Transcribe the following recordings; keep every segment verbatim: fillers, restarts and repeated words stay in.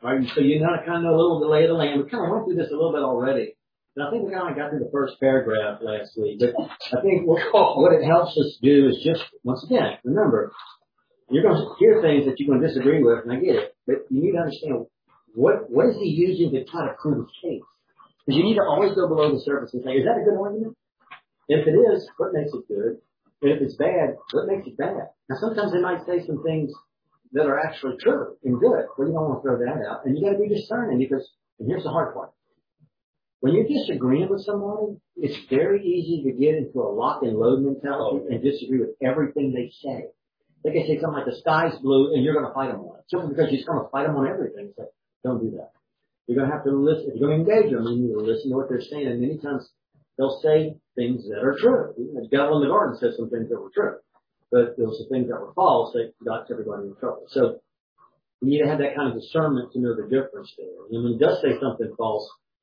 right? So you kind of kind of know a little bit lay of the land. We kind of went through this a little bit already. And I think we kind of got through the first paragraph last week. But I think what, what it helps us do is just, once again, remember, you're going to hear things that you're going to disagree with, and I get it. But you need to understand what what is he using to try to prove his case. Because you need to always go below the surface and say, is that a good argument? If it is, what makes it good? And if it's bad, what makes it bad? Now, sometimes they might say some things that are actually true and good. Well, you don't want to throw that out. And you got to be discerning because, and here's the hard part. When you're disagreeing with somebody, it's very easy to get into a lock and load mentality and disagree with everything they say. They can say something like the sky's blue and you're going to fight them on it. Simply because you're going to fight them on everything. So don't do that. You're going to have to listen. If you're going to engage them, you need to listen to what they're saying. And many times they'll say things that are true. The devil in the garden said some things that were true. But there were some things that were false that got everybody in trouble. So you need to have that kind of discernment to know the difference there. And when he does say something false,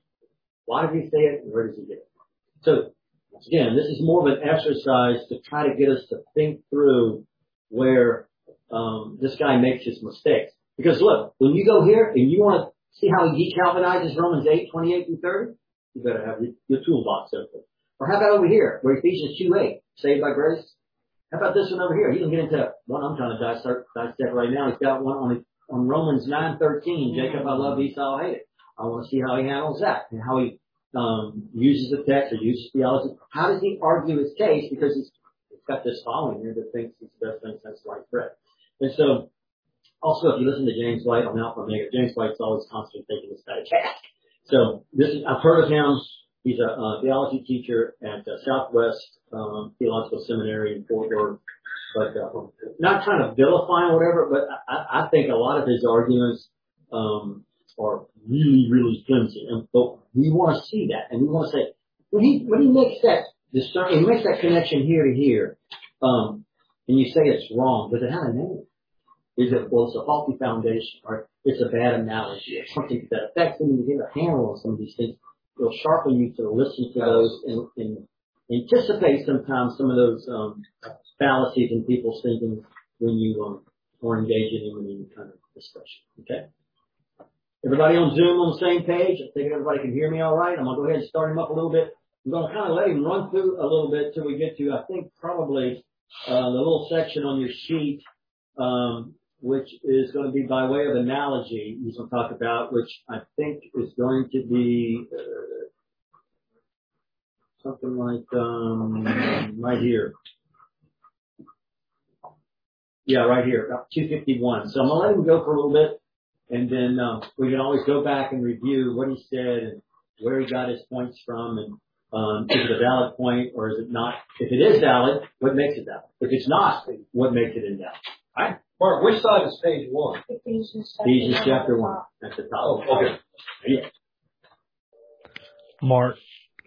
why did he say it and where does he get it? So, again, this is more of an exercise to try to get us to think through where um, this guy makes his mistakes. Because look, when you go here and you want to see how he decalvinizes Romans eight, twenty-eight through thirty, you better have your, your toolbox open. Or how about over here, where Ephesians two eight, saved by grace? How about this one over here? He can get into one I'm trying to dissect, dissect right now. He's got one on, on Romans nine thirteen, Jacob I love, Esau I hated. I want to see how he handles that and how he um, uses the text or uses theology. How does he argue his case? Because he's, he's got this following here that thinks it's the best thing since sliced bread. And so, also, if you listen to James White on Alpha Omega, James White's always constantly taking this guy to task. So, this is, I've heard of him. He's a uh, theology teacher at uh, Southwest um, Theological Seminary in Fort Worth. But uh, not trying to vilify or whatever, but I, I think a lot of his arguments um, are really, really flimsy. And but we want to see that, and we want to say when he when he makes that discern, he makes that connection here to here, um, and you say it's wrong, does it have a name? Is it well? It's a faulty foundation, or it's a bad analogy, or something that affects him. You get a handle on some of these things. It'll sharpen you to listen to those and, and anticipate sometimes some of those um, fallacies in people's thinking when you um, are engaging in any kind of discussion. Okay. Everybody on Zoom on the same page? I think everybody can hear me all right. I'm going to go ahead and start him up a little bit. I'm going to kind of let him run through a little bit till we get to, I think, probably uh, the little section on your sheet, um, which is going to be by way of analogy he's going to talk about, which I think is going to be uh, something like um, right here. Yeah, right here, about two fifty-one. So I'm going to let him go for a little bit. And then uh, we can always go back and review what he said and where he got his points from. And um, is it a valid point or is it not? If it is valid, what makes it valid? If it's not, what makes it invalid? All right? Mark, which side is page one? Ephesians chapter one. At the top. Oh, okay. Yeah. Mark.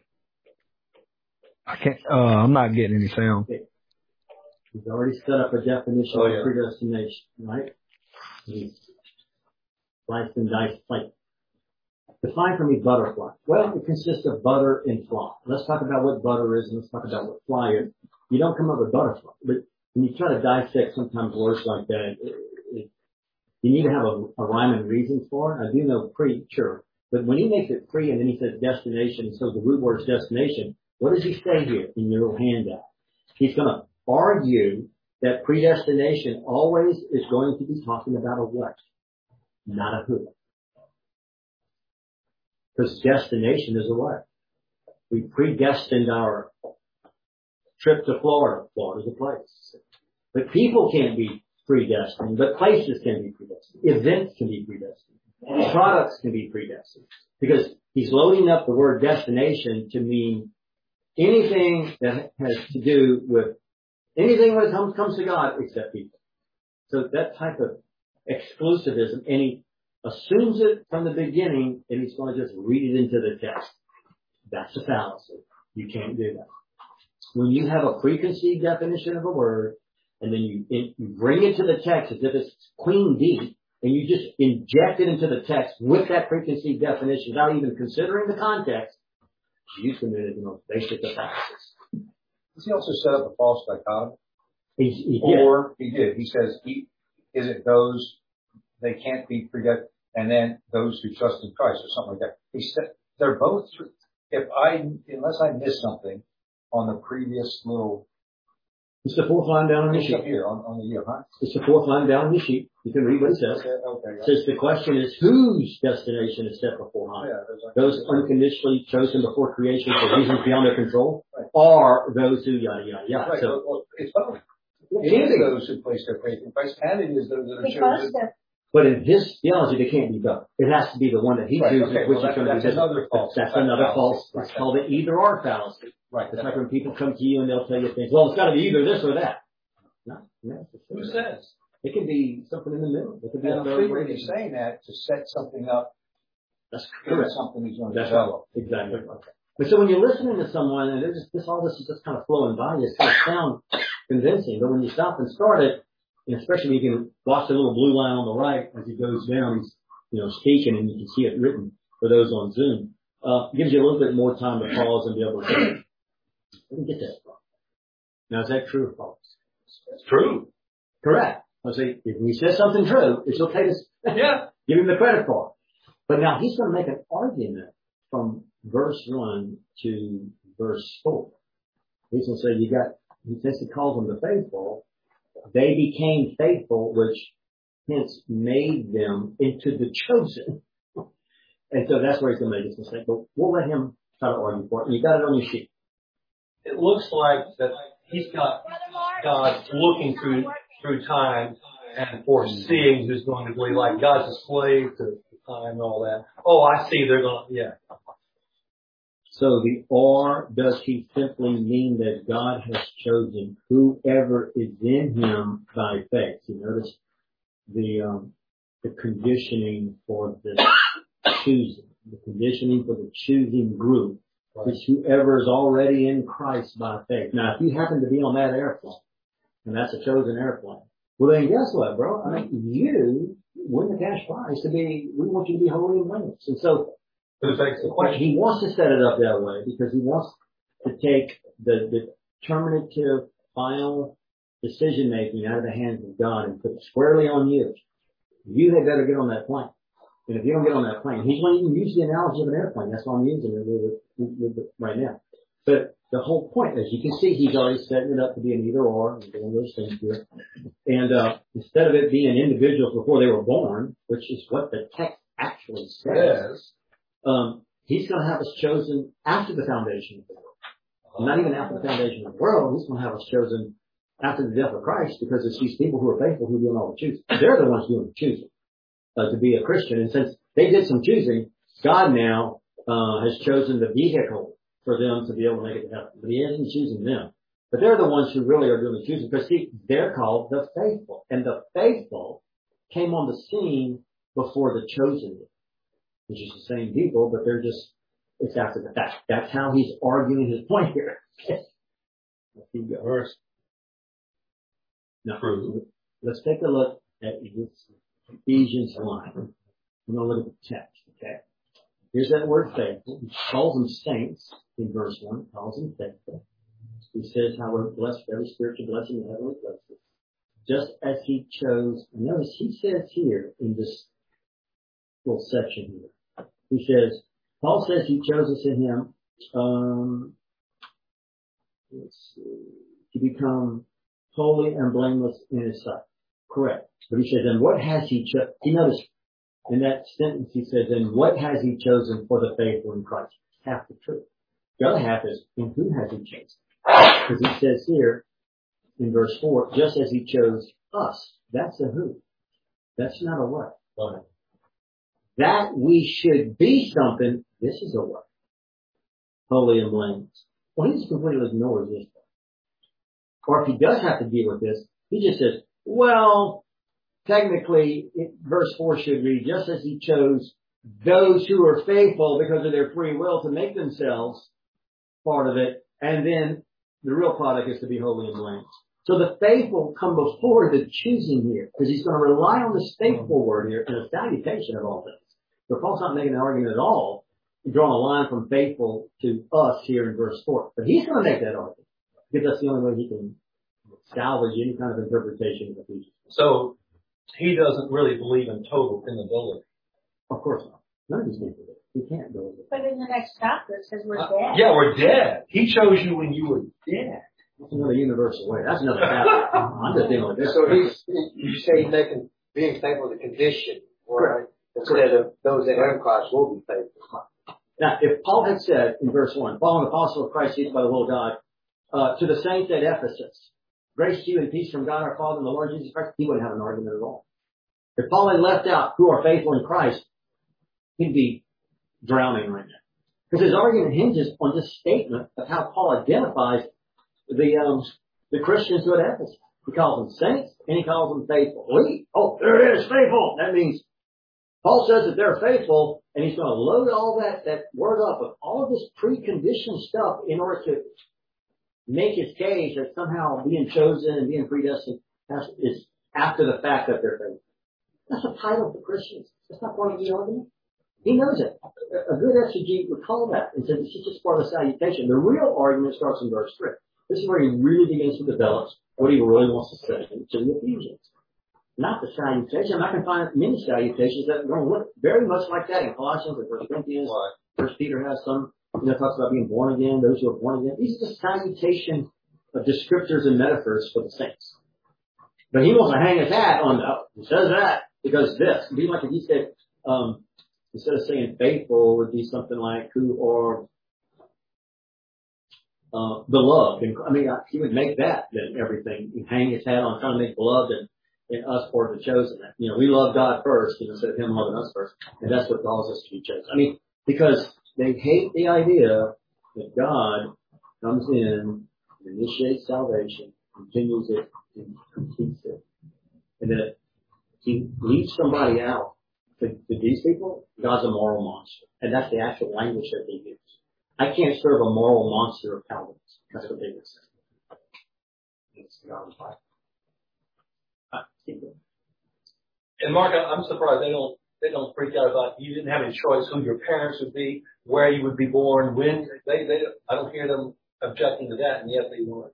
I can't, uh, I'm not getting any sound. Okay. He's already set up a definition oh, yeah. of predestination, right? He's sliced and diced like define for me butterfly. Well, it consists of butter and fly. Let's talk about what butter is and let's talk about what fly is. You don't come up with butterfly, but when you try to dissect sometimes words like that, it, it, you need to have a, a rhyme and reason for it. I do know pre, sure, but when he makes it pre and then he says destination, so the root word is destination, what does he say here in your little handout? He's going to argue that predestination always is going to be talking about a what? Not a who. Because destination is a what? We predestined our trip to Florida. Florida's a place. But people can't be predestined, but places can be predestined. Events can be predestined. Products can be predestined. Because he's loading up the word destination to mean anything that has to do with anything when it comes, comes to God except people. So that type of exclusivism, and he assumes it from the beginning and he's going to just read it into the text. That's a fallacy. You can't do that. When you have a preconceived definition of a word and then you, it, you bring it to the text as if it's queen deep and you just inject it into the text with that preconceived definition without even considering the context, you committed the most basic of fallacies. Does he also set up a false dichotomy? He, he or he did. He says, he, is it those, they can't be predestined. and then those who trust in Christ or something like that. He said they're both, if I, unless I missed something on the previous little. It's the fourth line down on the sheet. Here on, on the year, huh? It's the fourth line down on the sheet. You can read what it says. Okay, okay, it says the question is whose destination is set beforehand? Yeah, like those unconditionally chosen before creation for reasons beyond their control, right. Or those who yada yada yada. Right. So well, it's both. It is those who place their faith in Christ, and it is those that are chosen. But in his theology, they can't be both. It has to be the one that he right, chooses, okay. which well, is going to be another false. That's, that's another false. Right. It's called an either or fallacy. Right. It's like when people come to you and they'll tell you things. Well, it's got to be either this or that. No, no. Who says? It could be something in the middle. It could be and a I'm third figuring he's saying that to set something up. That's correct. Something he's going to That's develop. Right. Exactly. Okay. But so when you're listening to someone and just, this all this is just kind of flowing by you, it's going to sound convincing. But when you stop and start it, and especially you can watch the little blue line on the right as he goes down, he's you know speaking, and you can see it written for those on Zoom. Uh, gives you a little bit more time to pause and be able to say, "Let me get that from." Now, is that true or false? It's true. Correct. I say, if he says something true, it's okay to yeah. give him the credit for it. But now he's going to make an argument from verse one to verse four. He's going to say, you got, since he calls them the faithful, they became faithful, which hence made them into the chosen. And so that's where he's going to make his mistake. But we'll let him try to argue for it. And you got it on your sheet. It looks like that he's got God looking through through time and foreseeing who's going to believe, like God's a slave to time and all that. Oh, I see. They're going to, yeah. So the or, does he simply mean that God has chosen whoever is in him by faith? You notice the um, the conditioning for the choosing, the conditioning for the choosing group. Right. Is whoever is already in Christ by faith. Now, if you happen to be on that airplane, and that's a chosen airplane, well then guess what, bro? I mean, you win the cash prize to be, we want you to be holy and blameless. And so, he wants to set it up that way because he wants to take the determinative final decision making out of the hands of God and put it squarely on you. You had better get on that plane. And if you don't get on that plane, he's going to use the analogy of an airplane. That's why I'm using it with it, with it right now. But the whole point, as you can see, he's already setting it up to be an either or, and doing those things here. And uh, instead of it being individuals before they were born, which is what the text actually says, yes. um, he's going to have us chosen after the foundation of the world. Not even after the foundation of the world. He's going to have us chosen after the death of Christ, because it's these people who are faithful who are doing all the choosing. They're the ones doing the choosing. Uh, to be a Christian. And since they did some choosing, God now uh, has chosen the vehicle for them to be able to make it to heaven. But he isn't choosing them. But they're the ones who really are doing the choosing. Because see, they're called the faithful. And the faithful came on the scene before the chosen, which is the same people, but they're just, it's after the fact. That's how he's arguing his point here. Let's see, verse. Now, let's take a look at this. Ephesians one. We're going to look at the text, okay? Here's that word faithful. He calls them saints in verse one. He calls them faithful. He says how we're blessed with every spiritual blessing in heavenly places. Just as he chose, and notice he says here in this little section here, he says, Paul says he chose us in him, um, let's see, to become holy and blameless in his sight. Correct. But he says, and what has he chosen? He noticed in that sentence, he says, and what has he chosen for the faithful in Christ? Half the truth. The other half is, and who has he chosen? Because he says here in verse four, just as he chose us. That's a who. That's not a what. Right. That we should be something, this is a what. Holy and blameless. Well, he just completely ignores this part. Or if he does have to deal with this, he just says, well, technically, it, verse four should read, just as he chose those who are faithful because of their free will to make themselves part of it, and then the real product is to be holy and blameless. So the faithful come before the choosing here, because he's going to rely on this faithful word here in a salutation of all things. So Paul's not making an argument at all, drawing a line from faithful to us here in verse four. But he's going to make that argument, because that's the only way he can salvage any kind of interpretation of the future. So he doesn't really believe in total inability. Of course not. None of these people do. You can't go with it. But in the next chapter it says we're Uh, dead. yeah, we're dead. He chose you when you were dead. That's another universal way. That's another chapter. I'm just dealing with this. So he's, you say he's making being faithful the condition, right? Instead of those that are in Christ will be faithful. Now, if Paul had said in verse one, Paul, an apostle of Christ Jesus by the will of God, uh, to the saints at Ephesus, grace to you and peace from God our Father and the Lord Jesus Christ, he wouldn't have an argument at all. If Paul had left out who are faithful in Christ, he'd be drowning right now. Because his argument hinges on this statement of how Paul identifies the um, the Christians who are at Ephesus. He calls them saints and he calls them faithful. Well, he, oh, there it is, faithful. That means Paul says that they're faithful, and he's going to load all that, that word up with all of this preconditioned stuff in order to make his case that somehow being chosen and being predestined has, is after the fact that they're faithful. That's a title for Christians. That's not part of the argument. He knows it. A good exegete would call that and say this is just part of the salutation. The real argument starts in verse three. This is where he really begins to develop what he really wants to say to the Ephesians. Not the salutation. I'm not going to find many salutations that are going to look very much like that in Colossians and First Corinthians. First Peter has some, you know, talks about being born again, those who are born again. These are just salutation of descriptors and metaphors for the saints. But he wants to hang his hat on, oh, he says that because this. It'd be like if he said, um, instead of saying faithful, would be something like who are uh, beloved. And, I mean, he would make that then everything. He'd hang his hat on trying to make beloved and in us for the chosen. You know, we love God first, you know, instead of him loving us first. And that's what calls us to be chosen. I mean, because they hate the idea that God comes in, initiates salvation, continues it, and completes it. And that he leaves somebody out. To, to these people, God's a moral monster. And that's the actual language that they use. I can't serve a moral monster of Calvinists. That's what they would say. It's God's Bible. And Mark, I'm surprised they don't they don't freak out about you didn't have any choice who your parents would be, where you would be born, when. They they I don't hear them objecting to that, and yet they weren't.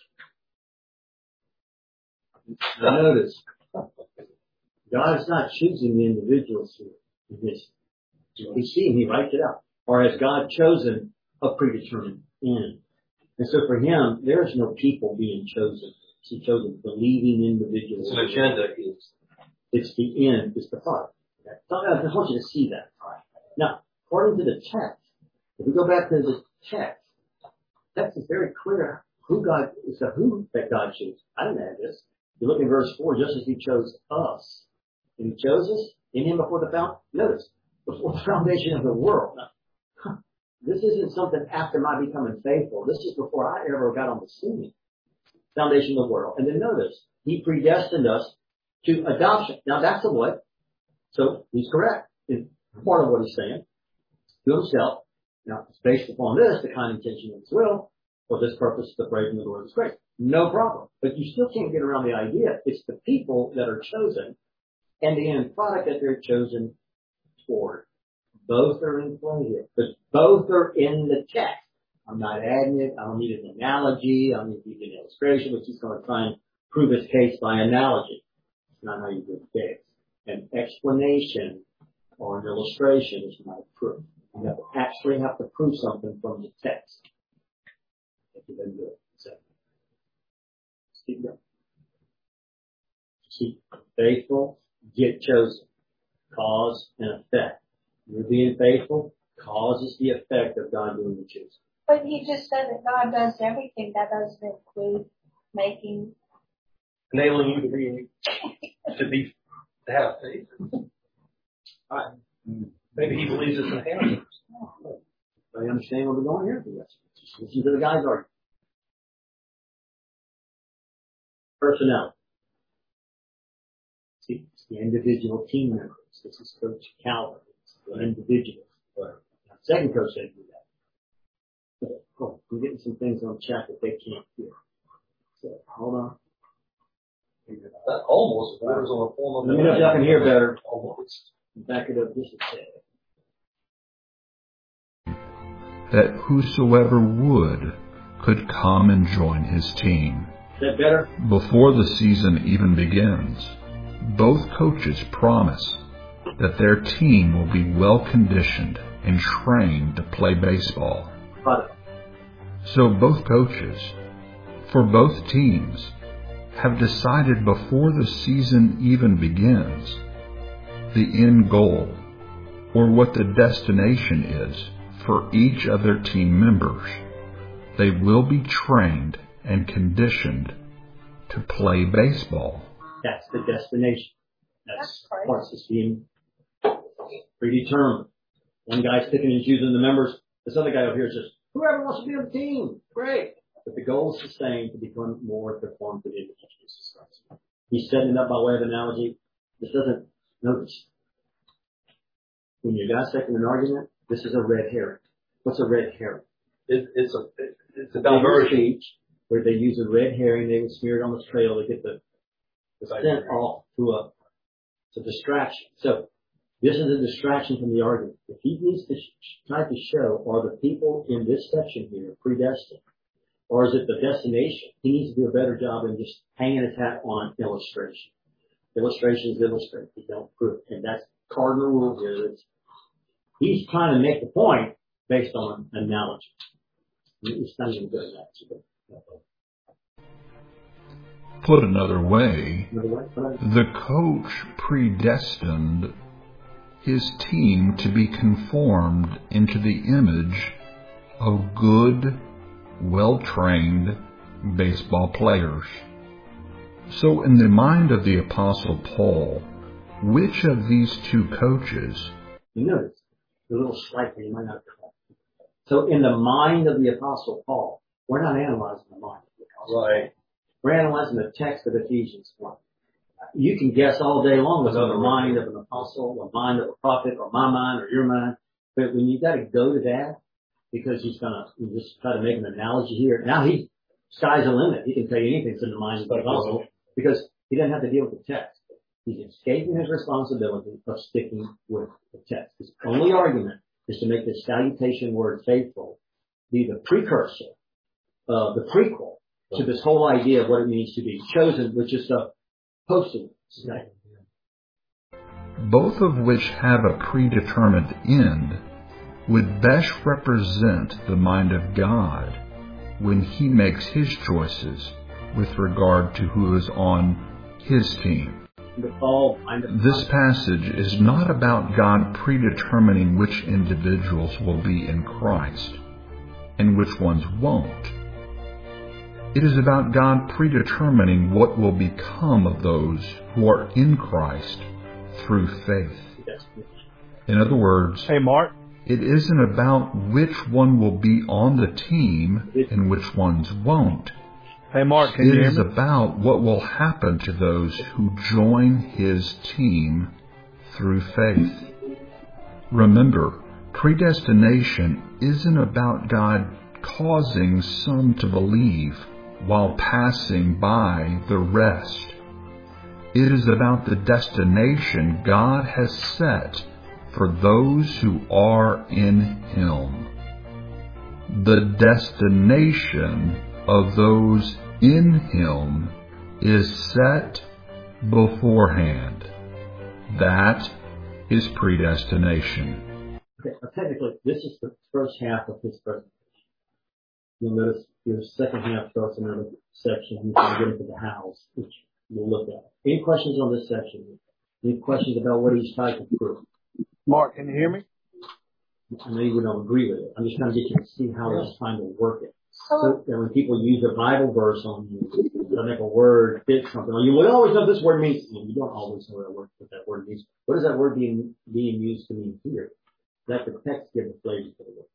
Notice, God is not choosing the individuals here in this. We see him, he writes it out. Or has God chosen a predetermined end? And so for him, there is no people being chosen. He chose a believing individual. It's an agenda. It's the end. It's the thought. Okay? So I just want you to see that. Now, according to the text, if we go back to the text, the text is very clear who God is, the who that God chose. I didn't add this. You look in verse four, just as he chose us. And he chose us in him before the found. Notice, before the foundation of the world. Now, huh, this isn't something after my becoming faithful. This is before I ever got on the scene. Foundation of the world. And then notice, he predestined us to adoption. Now that's a what? So he's correct in part of what he's saying to himself. Now it's based upon this, the kind intention of his will, for this purpose, the praise of the Lord is great. No problem. But you still can't get around the idea. It's the people that are chosen and the end product that they're chosen for. Both are in play here. But both are in the text. I'm not adding it. I don't need an analogy. I don't need to use an illustration, which he's going to try and prove his case by analogy. It's not how you do the case. An explanation or an illustration is not a proof. You have to actually have to prove something from the text. If you then do it. So, let's keep going. See, faithful, get chosen. Cause and effect. You're being faithful causes the effect of God doing the choosing. But he just said that God does everything. That doesn't include making, enabling you to be to be to have faith. Right. Maybe he believes it's inherent. I understand where we're going here. Just listen to the guy's argument. Personnel. See, it's the individual team members. This is Coach Calvin. It's the individuals. Right. Now, second coach said do that. But, oh, we're getting some things on chat that they can't hear. So hold on. That almost borders on a form of. Let me know if y'all can hear better. Almost. Back it up just a second. That whosoever would could come and join his team. Is that better? Before the season even begins, both coaches promise that their team will be well conditioned and trained to play baseball. So both coaches, for both teams, have decided before the season even begins the end goal, or what the destination is for each of their team members. They will be trained and conditioned to play baseball. That's the destination. That's what's just being predetermined. One guy's picking and choosing the members. This other guy over here says, whoever wants to be on the team, great. But the goal is the same, to become more conformed to the image of Jesus Christ. He's setting it up by way of analogy. This doesn't, notice, when you're dissecting an argument, this is a red herring. What's a red herring? It, it's a it, it's a diversion speech where they use a red herring. They would smear it on the trail to get the, the scent off to a, it's a distraction. So this is a distraction from the argument. If he needs to sh- try to show, are the people in this section here predestined, or is it the destination? He needs to do a better job than just hanging his hat on illustration. Illustrations illustrate. They don't prove it. And that's cardinal rule here. It's, he's trying to make the point based on an analogy. He's not even good at that. Put another way, the coach predestined his team to be conformed into the image of good, well-trained baseball players. So in the mind of the Apostle Paul, which of these two coaches? You notice a little slightly, you might not call. So in the mind of the Apostle Paul, we're not analyzing the mind of the Apostle Paul. Right. We're analyzing the text of Ephesians one. You can guess all day long what's on the mind of an apostle, or mind of a prophet, or my mind, or your mind. But when you got to go to that, because he's going to just try to make an analogy here. Now he, sky's the limit. He can tell you anything that's in the mind of the apostle, because he doesn't have to deal with the text. He's escaping his responsibility of sticking with the text. His only argument is to make the salutation word faithful be the precursor, uh, the prequel to this whole idea of what it means to be chosen, which is the posting. Both of which have a predetermined end, would best represent the mind of God when he makes his choices with regard to who is on his team. This passage is not about God predetermining which individuals will be in Christ and which ones won't. It is about God predetermining what will become of those who are in Christ through faith. In other words, hey Mark, it isn't about which one will be on the team and which ones won't. Hey Mark, can it you hear is me? about what will happen to those who join his team through faith. Remember, predestination isn't about God causing some to believe while passing by the rest. It is about the destination God has set for those who are in him. The destination of those in him is set beforehand. That is predestination. Okay, technically, this is the first half of his presentation. You'll notice your second half starts another section. He's going to get into the house, which we'll look at. Any questions on this section? Any questions about what he's trying to prove? Mark, can you hear me? I know you don't agree with it. I'm just trying to get you to see how he's trying to work it. So that when people use a Bible verse on you, they'll make a word fit something. You will always know this word means. You don't always know what, word, what that word means. What is that word being being used to mean here? Let the text give the flavor to the word.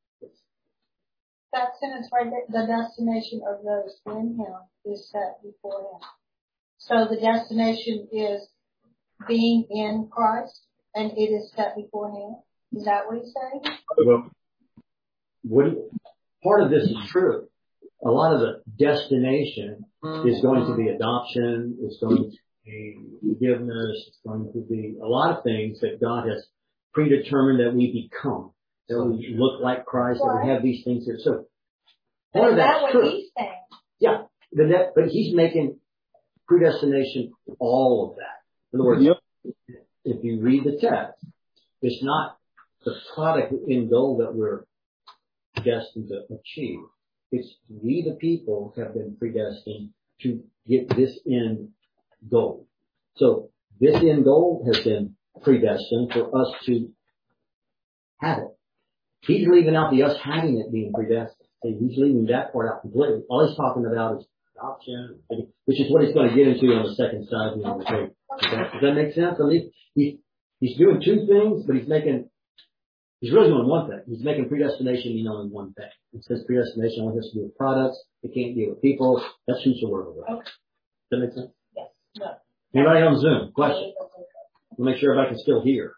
That sentence right there, the destination of those in him is set before him. So the destination is being in Christ, and it is set before him. Is that what he's saying? Well, what you, part of this is true. A lot of the destination mm-hmm. is going to be adoption, it's going to be forgiveness, it's going to be a lot of things that God has predetermined that we become. That we look like Christ, right. That we have these things here. So, part of that's that true. What he's saying? Yeah, but, that, but he's making predestination all of that. In other words, yep. if you read the text, it's not the product in goal that we're destined to achieve. It's we the people have been predestined to get this end goal. So this end goal has been predestined for us to have it. He's leaving out the us having it being predestined. See, he's leaving that part out completely. All he's talking about is adoption, which is what he's going to get into on the second side of the invitation. Does that make sense? I mean, he, he's doing two things, but he's making, he's really doing one thing. He's making predestination mean only one thing. It says predestination only has to do with products. It can't deal with people. That's who's the word of God. Okay. Does that make sense? Yes. No. Anybody on Zoom? Question? We'll make sure everybody can still hear.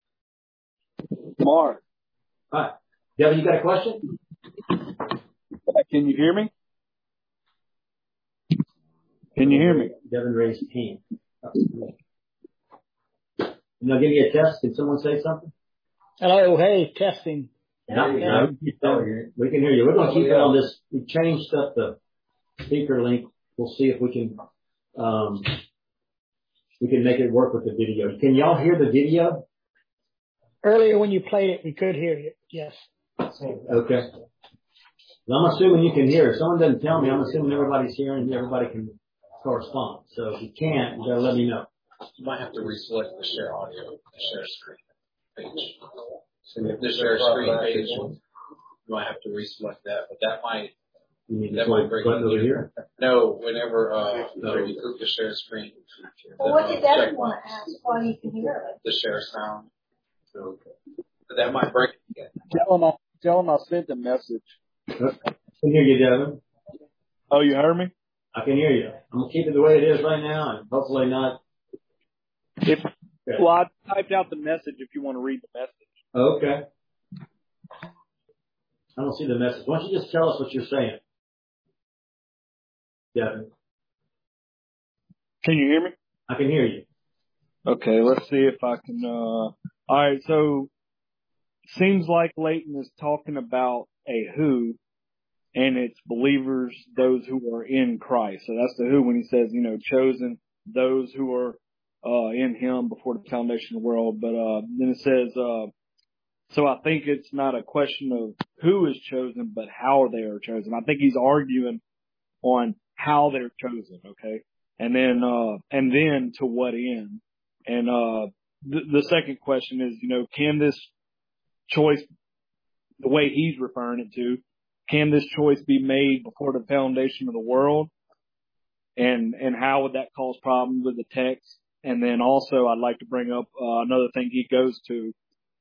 Mark, All right. Devin, you got a question? can you hear me? Can you hear me? Devin raised his hand. Now give me a test. Can someone say something? Hello, hey, testing. No, no, we can hear you. We're going to keep it on this. We changed up the speaker link. We'll see if we can, um, we can make it work with the video. Can y'all hear the video? Earlier when you played it, we could hear you. Yes. Okay. Well, I'm assuming you can hear. If someone doesn't tell me, I'm assuming everybody's hearing and everybody can correspond. So if you can't, you gotta let me know. You might have to reselect the share audio, the share screen page. So if the share screen page, you might have to reselect that, but that might, You mean that to might bring button over you. here? No, whenever, uh, whenever you group the share screen. Well, what did uh, Devin check want to ask while you can hear it? The share sound. So, but that might break it again. Tell him I, tell him I sent a message. I can hear you, Devin. Oh, you heard me? I can hear you. I'm going to keep it the way it is right now and hopefully not. If, Okay. well, I typed out the message if you want to read the message. Okay. I don't see the message. Why don't you just tell us what you're saying? Devin. Can you hear me? I can hear you. Okay, let's see if I can, uh, all right, so seems like Leighton is talking about a who, and it's believers, those who are in Christ. So that's the who when he says, you know, chosen, those who are, uh, in him before the foundation of the world. But, uh, then it says, uh, so I think it's not a question of who is chosen, but how they are chosen. I think he's arguing on how they're chosen, okay? And then, uh, and then to what end? And, uh, the, the second question is, you know, can this choice, the way he's referring it to, can this choice be made before the foundation of the world? And, and how would that cause problems with the text? And then also I'd like to bring up, uh, another thing he goes to,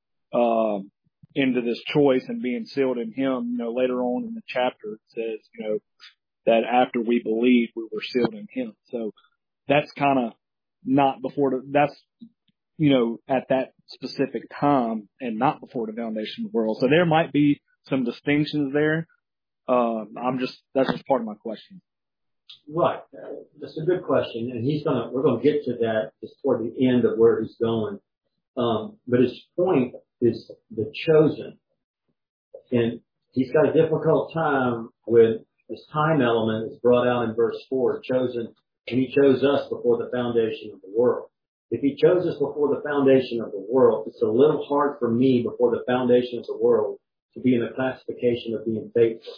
um, into this choice and being sealed in him. You know, later on in the chapter it says, you know, that after we believed, we were sealed in him. So that's kind of not before the, that's, you know, at that specific time and not before the foundation of the world. So there might be some distinctions there. Uh, I'm just, that's just part of my question. Right. Uh, that's a good question. And he's going to, we're going to get to that just toward the end of where he's going. Um, but his point is the chosen. And he's got a difficult time with this time element is brought out in verse four, chosen, and he chose us before the foundation of the world. If he chose us before the foundation of the world, it's a little hard for me before the foundation of the world to be in the classification of being faithful.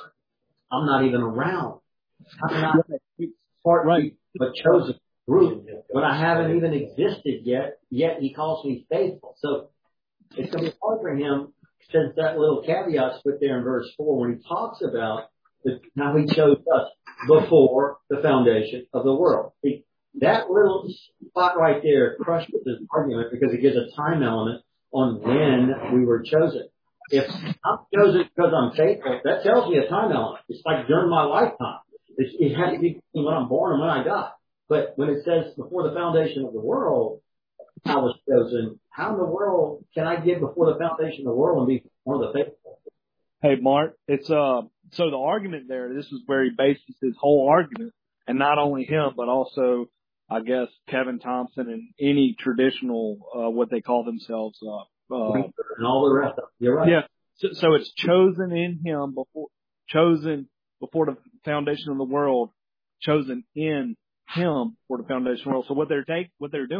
I'm not even around. How can I be part right. of a chosen group when I haven't even existed yet, yet he calls me faithful? So it's going to be hard for him, since that little caveat's put there in verse four when he talks about the, how he chose us before the foundation of the world. He, that little spot right there crushes his argument because it gives a time element on when we were chosen. If I'm chosen because I'm faithful, that tells me a time element. It's like during my lifetime. It's, it has to be when I'm born and when I die. But when it says before the foundation of the world, I was chosen, how in the world can I get before the foundation of the world and be one of the faithful? Hey, Mark, it's, uh, so the argument there, this is where he bases his whole argument, and not only him, but also, I guess, Kevin Thompson and any traditional, uh, what they call themselves, uh, uh, and all the rest of it. You're right. Yeah. So, so it's chosen in him before, chosen before the foundation of the world, chosen in him for the foundation of the world. So what they're take, what they're doing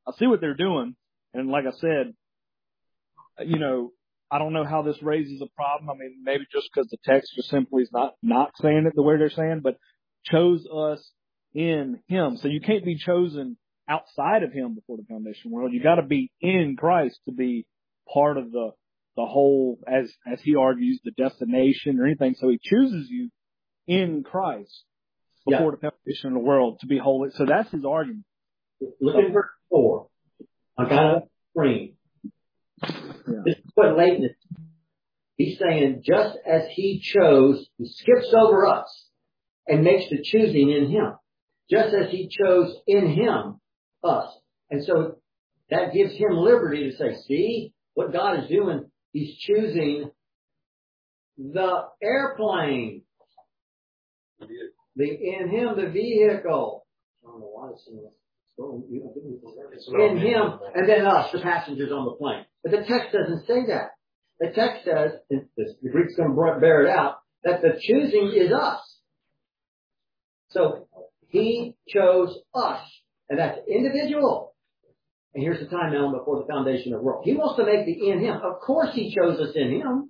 I see what they're doing. And like I said, you know, I don't know how this raises a problem. I mean, maybe just because the text just simply is not, not saying it the way they're saying, but chose us in him. So you can't be chosen outside of him before the foundation of the world. You got to be in Christ to be part of the, the whole, as, as he argues, the destination or anything. So he chooses you in Christ before yeah. the foundation of the world to be holy. So that's his argument. Look at verse four. I got a screen. Yeah. This is what Leighton is. He's saying, just as he chose, he skips over us and makes the choosing in him. Just as he chose in him, us. And so that gives him liberty to say, see what God is doing? He's choosing the airplane. The, in him, the vehicle. I don't know why it's in this. In him, and then us, the passengers on the plane. But the text doesn't say that. The text says, and the Greek's going to bear it out, that the choosing is us. So he chose us, and that's individual. And here's the time element before the foundation of the world. He wants to make the in him. Of course he chose us in him.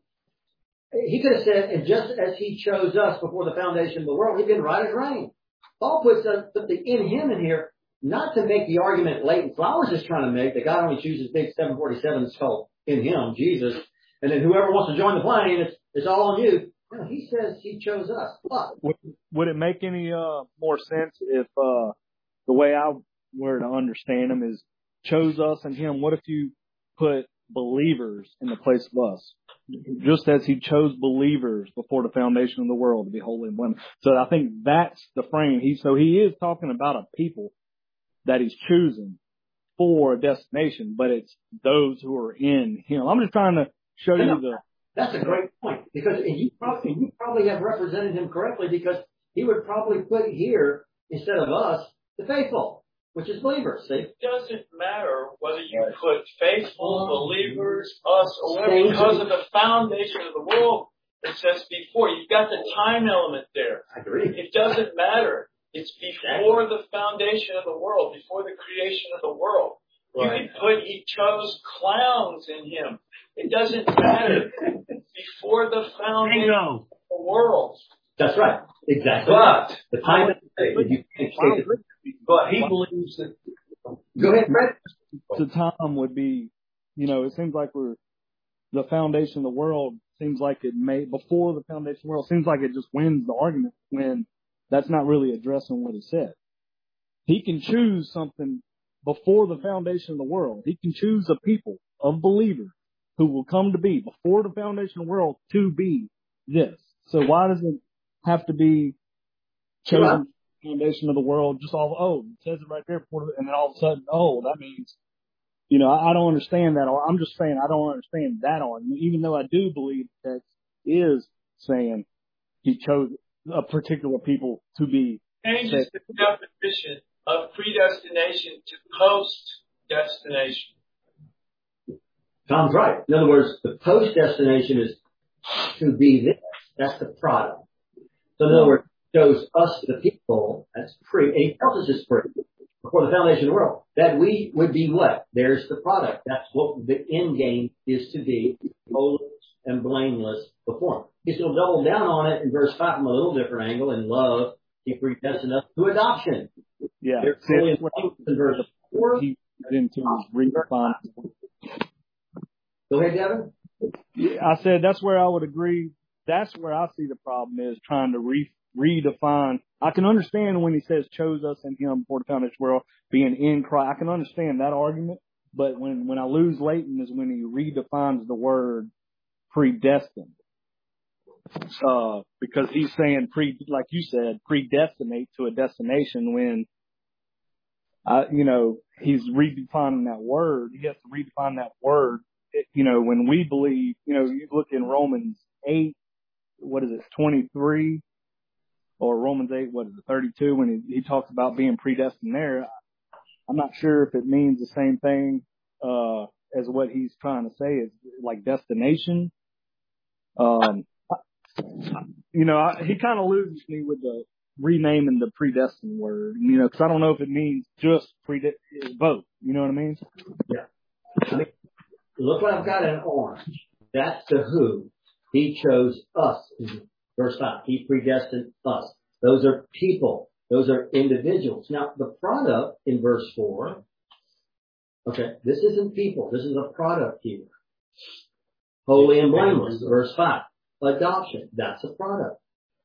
He could have said, and just as he chose us before the foundation of the world, he'd been right as rain. Paul puts the, put the in him in here, not to make the argument Leighton Flowers is trying to make that God only chooses big seven forty-sevens called in him, Jesus, and then whoever wants to join the plane, it's, it's all on you. No, he says he chose us. But would, would it make any uh, more sense if uh, the way I were to understand him is chose us and him? What if you put believers in the place of us? Just as he chose believers before the foundation of the world to be holy and blameless. So I think that's the frame. He so he is talking about a people that he's choosing for a destination, but it's those who are in him. I'm just trying to show you the. That's a great point, because and you probably you probably have represented him correctly, because he would probably put here instead of us the faithful, which is believers. See? It doesn't matter whether you put faithful, believers, us, or whatever, because of the foundation of the world. It says before. You've got the time element there. I agree. It doesn't matter. It's before the foundation of the world, before the creation of the world. Right. You can put he chose clowns in him. It doesn't matter. Before the foundation of the world. That's right. Exactly. But the time you can't take it. But he believes that. Go ahead, Fred. The time would be, you know, it seems like we're the foundation of the world. Seems like it may before the foundation of the world. Seems like it just wins the argument when that's not really addressing what he said. He can choose something before the foundation of the world. He can choose a people of believers who will come to be before the foundation of the world to be this. So why does it have to be chosen foundation of the world? Just all, oh, it says it right there, and then all of a sudden, oh, that means, you know, I, I don't understand that. I'm just saying I don't understand that argument, even though I do believe that is saying he chose a particular people to be. Changes the definition of predestination to post-destination. Tom's right. In other words, the post-destination is to be this. That's the product. So in other words, it shows us, the people, that's pre, and he tells us it's pre, before the foundation of the world, that we would be what? There's the product. That's what the end game is, to be holy and blameless before him. He's going to double down on it in verse five from a little different angle. In love, he predestined us to adoption. Yeah. In verse four. He into his redefine. Go ahead, Devin. Yeah, I said that's where I would agree. That's where I see the problem is trying to re, redefine. I can understand when he says chose us in him before the foundation of the world, being in Christ. I can understand that argument. But when, when I lose Leighton is when he redefines the word predestined. Uh, because he's saying pre, like you said, predestinate to a destination when, uh, you know, he's redefining that word. He has to redefine that word. It, you know, when we believe, you know, you look in Romans eight, what is it, twenty-three, or Romans eight, what is it, thirty-two, when he, he talks about being predestined there. I'm not sure if it means the same thing, uh, as what he's trying to say is like destination. Um, you know, I, he kind of loses me with the, renaming the predestined word, you know, because I don't know if it means just predestined, it's both. You know what I mean? Yeah. I mean, look what I've got in orange. That's the who. He chose us. Verse five. He predestined us. Those are people. Those are individuals. Now, the product in verse four, okay, this isn't people. This is a product here. Holy and blameless. Verse five. Adoption. That's a product.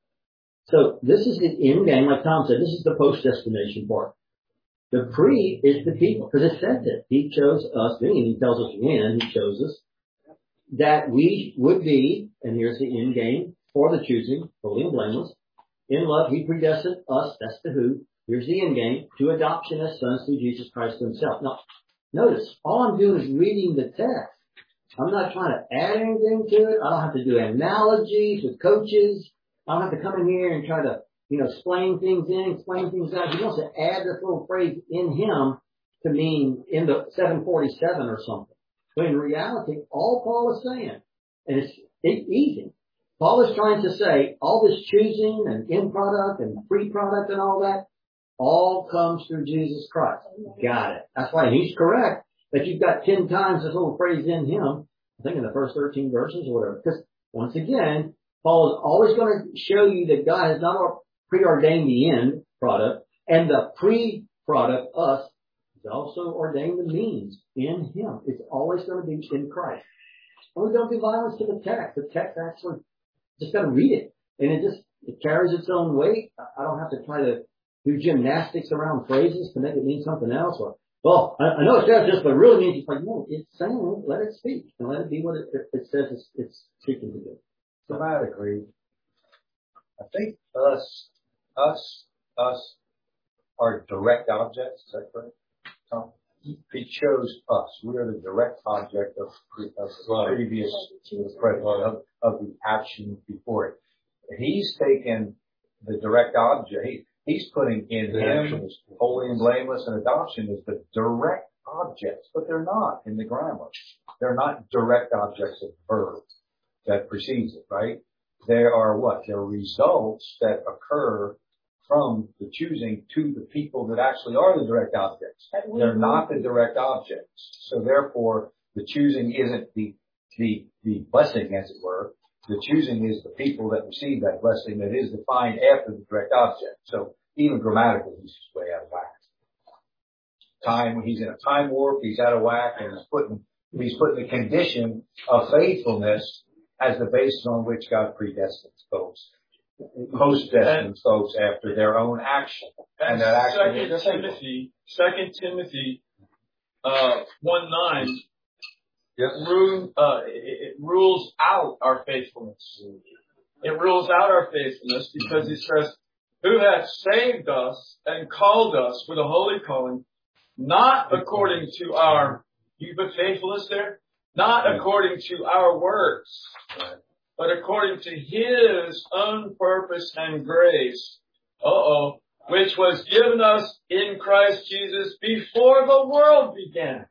So this is the end game, like Tom said, this is the post-destination part. The pre is the people, because it says it. He chose us, he tells us when he chose us, that we would be, and here's the end game, for the choosing, holy and blameless. In love, he predestined us, that's the who. Here's the end game, to adoption as sons through Jesus Christ himself. Now, notice, all I'm doing is reading the text. I'm not trying to add anything to it. I don't have to do analogies with coaches. I don't have to come in here and try to, you know, explain things in, explain things out. He wants to add this little phrase in him to mean in the seven forty-seven or something. But in reality, all Paul is saying, and it's, it's easy. Paul is trying to say all this choosing and in product and pre product and all that, all comes through Jesus Christ. Got it. That's why he's correct that you've got ten times this little phrase in him. I think in the first thirteen verses or whatever. Because once again, Paul is always going to show you that God has not preordained the end product, and the pre-product, us, has also ordained the means in him. It's always going to be in Christ. And we don't do violence to the text. The text actually, just got to read it. And it just, it carries its own weight. I don't have to try to do gymnastics around phrases to make it mean something else. Or, well, I, I know it says this, but it really means, it's like, no, it's saying, let it speak. And let it be what it, it says it's, it's seeking to do. Grammatically, I think us, us, us are direct objects. Is that correct, Tom? He chose us. We are the direct object of, pre, of the previous predicate of, of the action before it. He's taken the direct object. He, he's putting in him holy and blameless, and adoption is the direct objects, but they're not in the grammar. They're not direct objects of verb that precedes it, right? There are what? There are results that occur from the choosing to the people that actually are the direct objects. They're not the direct objects. So therefore, the choosing isn't the, the, the blessing, as it were. The choosing is the people that receive that blessing that is defined after the direct object. So even grammatically, he's just way out of whack. Time, he's in a time warp, he's out of whack, and he's putting, he's putting the condition of faithfulness as the basis on which God predestines folks, post-destines folks after their own action. And, and that action is Second Timothy, Second Timothy, uh, one nine, yes. rule, uh, it, it rules out our faithfulness. It rules out our faithfulness because it says, who hath saved us and called us with a holy calling, not according to our, you put faithfulness there? Not according to our works, but according to his own purpose and grace, uh-oh, which was given us in Christ Jesus before the world began.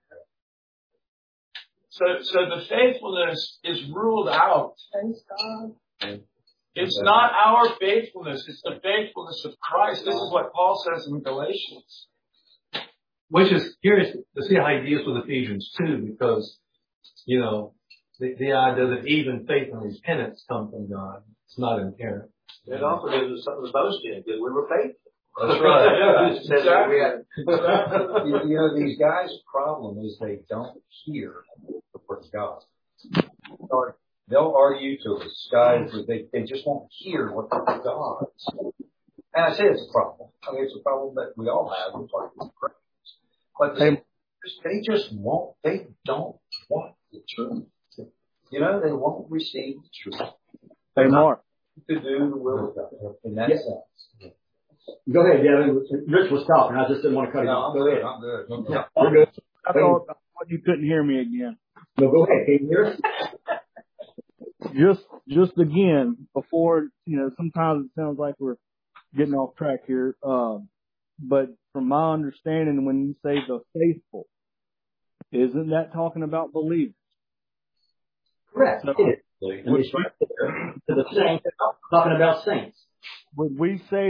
So, so the faithfulness is ruled out. Thanks God. It's not our faithfulness, it's the faithfulness of Christ. This is what Paul says in Galatians. Which is curious to see how he deals with Ephesians two, because you know, the, the idea that even faith and repentance come from God. It's not inherent. It also gives us something to boast in, because we were faithful. That's right. Yeah, exactly. you, you know, these guys' problem is they don't hear the word of God. Or they'll argue till the sky, but they, they just won't hear what the word of God is. And I say it's a problem. I mean, it's a problem that we all have with our prayers. But they, they just won't, they don't want the truth. You know, they won't receive the truth. Hey, Mark. To do the will of God in that yes. sense. Go ahead, Devin. Rich was talking. I just didn't want to cut him off. Go ahead. I'm good. I'm good. Yeah, we're good. I thought, I thought you couldn't hear me again. No, go ahead. Can you hear us? Just, just again, before, you know, sometimes it sounds like we're getting off track here. Um, but from my understanding, when you say the faithful, isn't that talking about believers? Correct. So, it is. And it's right there to the saints, talking about saints. Would we say that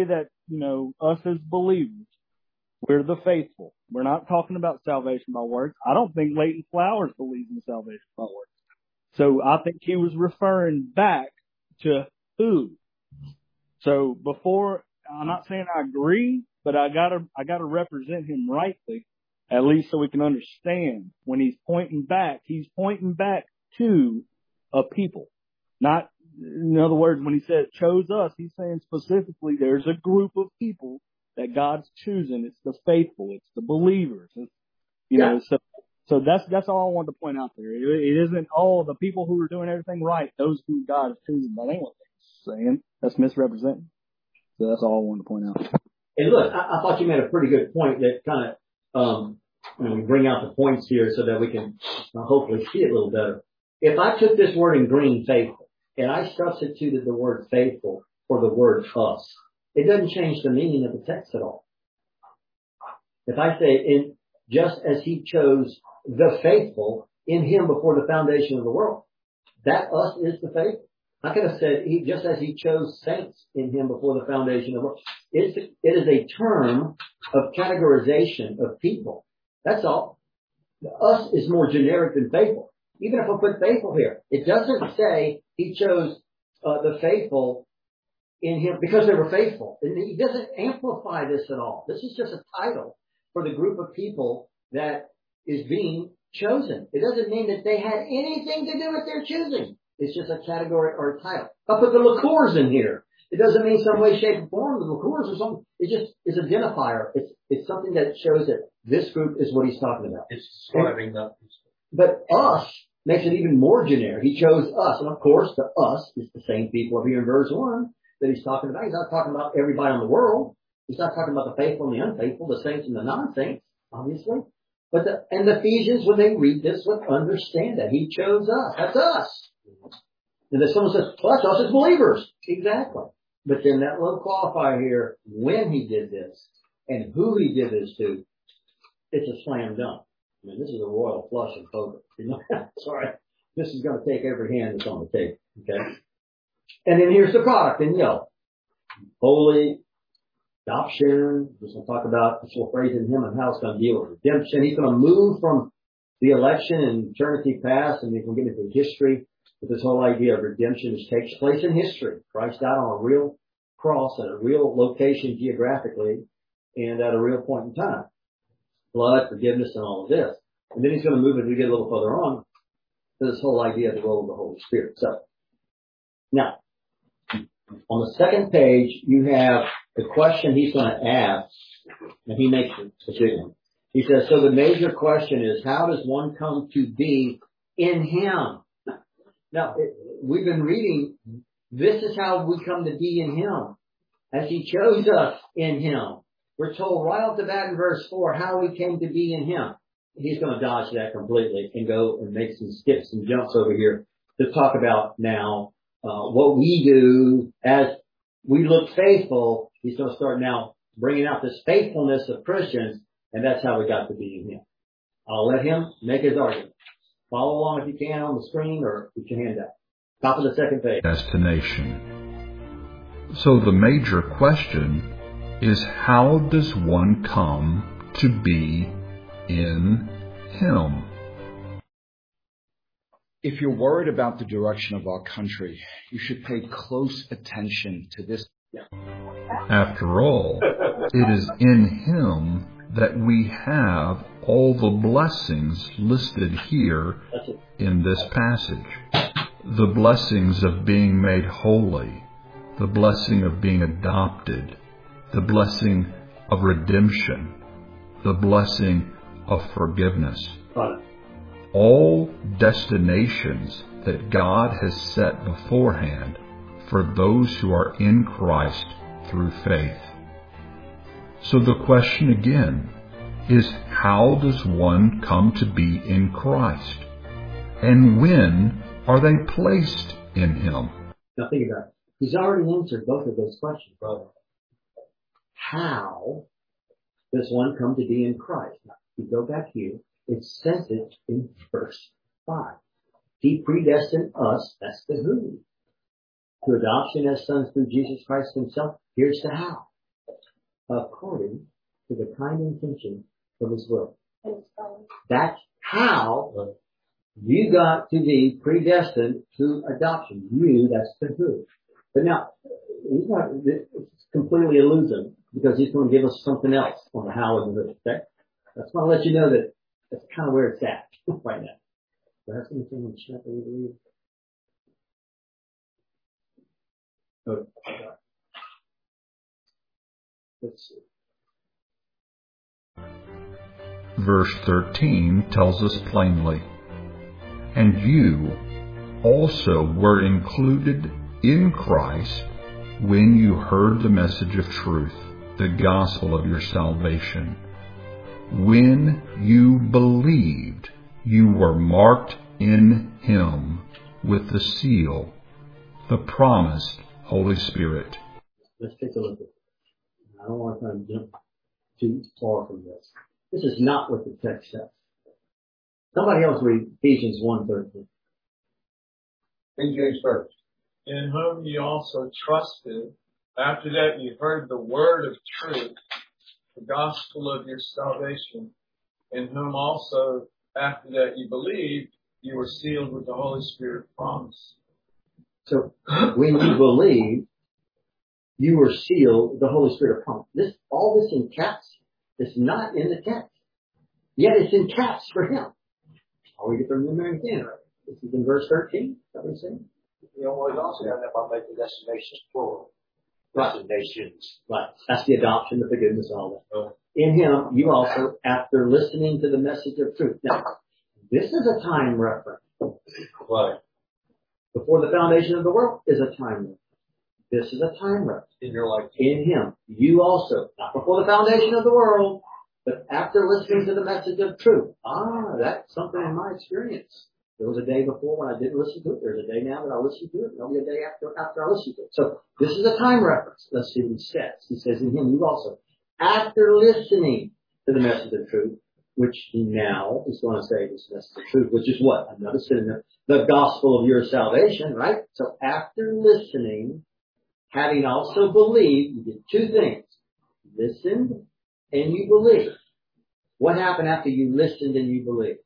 you know, us as believers, we're the faithful. We're not talking about salvation by works. I don't think Leighton Flowers believes in salvation by works. So I think he was referring back to who. So before, I'm not saying I agree, but I gotta, I gotta represent him rightly, at least so we can understand. When he's pointing back, he's pointing back to a people. Not, in other words, when he said chose us, he's saying specifically there's a group of people that God's choosing. It's the faithful. It's the believers. It's, you yeah. know, so, so that's, that's all I wanted to point out there. It, it isn't all the people who are doing everything right, those who God is choosing. That ain't what they're saying. That's misrepresenting. So that's all I wanted to point out. And look, I, I thought you made a pretty good point that kind of, um, you know, we bring out the points here so that we can uh, hopefully see it a little better. If I took this word in green, faithful, and I substituted the word faithful for the word us, it doesn't change the meaning of the text at all. If I say, in just as he chose the faithful in him before the foundation of the world, that us is the faithful. I could have said, he, just as he chose saints in him before the foundation of the world. It's, it is a term of categorization of people. That's all. Us is more generic than faithful. Even if I put faithful here, it doesn't say he chose uh, the faithful in him because they were faithful. And he doesn't amplify this at all. This is just a title for the group of people that is being chosen. It doesn't mean that they had anything to do with their choosing. It's just a category or a title. I put the liqueurs in here. It doesn't mean some way, shape, or form the liqueurs or something. It just is an identifier. It's it's something that shows that this group is what he's talking about. It's describing that. But us makes it even more generic. He chose us. And of course, the us is the same people here in verse one that he's talking about. He's not talking about everybody in the world. He's not talking about the faithful and the unfaithful, the saints and the non-saints, obviously. But the, and the Ephesians, when they read this, would understand that. He chose us. That's us. And then someone says, plus us as believers. Exactly. But then that little qualifier here, when he did this and who he did this to, it's a slam dunk. I mean, this is a royal flush in poker. You know? Sorry. This is going to take every hand that's on the table. Okay. And then here's the product in yellow. Holy, adoption. We're going to talk about this little phrase in him and how it's going to deal with redemption. He's going to move from the election and eternity past, and he's going to get into history. But this whole idea of redemption which takes place in history. Christ died on a real cross at a real location geographically and at a real point in time. Blood, forgiveness, and all of this. And then he's going to move as we get a little further on to this whole idea of the role of the Holy Spirit. So, now, on the second page, you have the question he's going to ask, and he makes it a big one. He says, so the major question is, how does one come to be in him? Now, it, we've been reading, this is how we come to be in him, as he chose us in him. We're told right off the bat in verse four how we came to be in him. He's going to dodge that completely and go and make some skips and jumps over here to talk about now uh, what we do as we look faithful. He's going to start now bringing out this faithfulness of Christians, and that's how we got to be in him. I'll let him make his argument. Follow along if you can on the screen or put your hand out. Top of the second page. Destination. So the major question is, how does one come to be in him? If you're worried about the direction of our country, you should pay close attention to this. After all, it is in him that we have all the blessings listed here in this passage. The blessings of being made holy, the blessing of being adopted, the blessing of redemption, the blessing of forgiveness. All destinations that God has set beforehand for those who are in Christ through faith. So the question again is, how does one come to be in Christ? And when are they placed in him? Now think about it. He's already answered both of those questions, brother. How does one come to be in Christ? Now, if you go back here, it says it in verse five. He predestined us, that's the who, to adoption as sons through Jesus Christ himself. Here's the how. according to the kind intention of His will. That's how you got to be predestined to adoption. You, that's the who. But now, he's not, it's completely illusion because he's going to give us something else on the how and the who. Okay? I just want to let you know that that's kind of where it's at right now. Do I have something on the chat that you believe? Oh, let's see. Verse thirteen tells us plainly, and you also were included in Christ when you heard the message of truth, the gospel of your salvation. When you believed, you were marked in Him with the seal, the promised Holy Spirit. Let's take a look at this. I don't want to kind of jump too far from this. This is not what the text says. Somebody else read Ephesians one thirteen. King James first. In whom you also trusted. After that you heard the word of truth, the gospel of your salvation. In whom also, after that you believed, you were sealed with the Holy Spirit of promise. So when you believe, you were sealed with the Holy Spirit of promise. This, all this in caps is not in the text. Yet it's in caps for Him. I'll read it from the American Standard. Right? This is in verse thirteen. Is that what he's saying? You know, it's also done that by making destinations plural. Right. Destinations. Right. That's the adoption, the forgiveness, all that. Oh. In Him, you also, after listening to the message of truth. Now, this is a time reference. Right. Before the foundation of the world is a time reference. This is a time reference. In your life. In Him, you also, not before the foundation of the world, but after listening to the message of truth. Ah, that's something in my experience. There was a day before when I didn't listen to it. There's a day now that I listen to it. There'll be a day after after I listen to it. So this is a time reference. Let's see what He says. He says, in Him you also, after listening to the message of truth, which He now is going to say this message of truth, which is what? Another synonym. The gospel of your salvation, right? So after listening, having also believed, you did two things. Listened and you believed. What happened after you listened and you believed?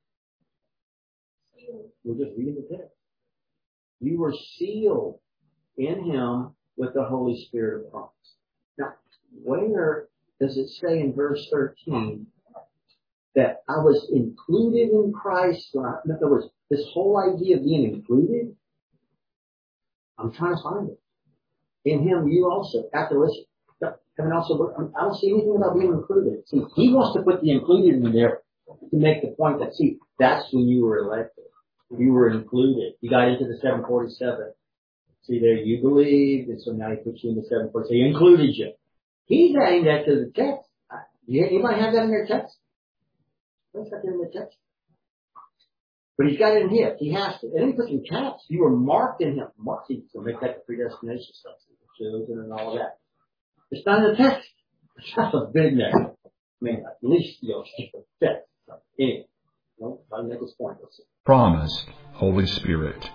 We're just reading the text. You were sealed in Him with the Holy Spirit of promise. Now, where does it say in verse thirteen that I was included in Christ? In other words, this whole idea of being included, I'm trying to find it. In Him, you also, after listening, having also, I don't see anything about being included. See, He wants to put the included in there to make the point that, see, that's when you were elected. You were included. You got into the seven forty-seven. See there, you believed, and so now He puts you in the seven forty-seven. So He included you. He's adding that to the text. Anybody have that in their text? What's that in the text? But He's got it in here. He has to. And then He puts in caps. You were marked in Him. Marked, so make that the predestination stuff. Chosen and all that. It's not in the text. That's a big name. I mean, at least you'll stick with the text. So, anyway, no, I'll make this point. Let's see. Promised Holy Spirit.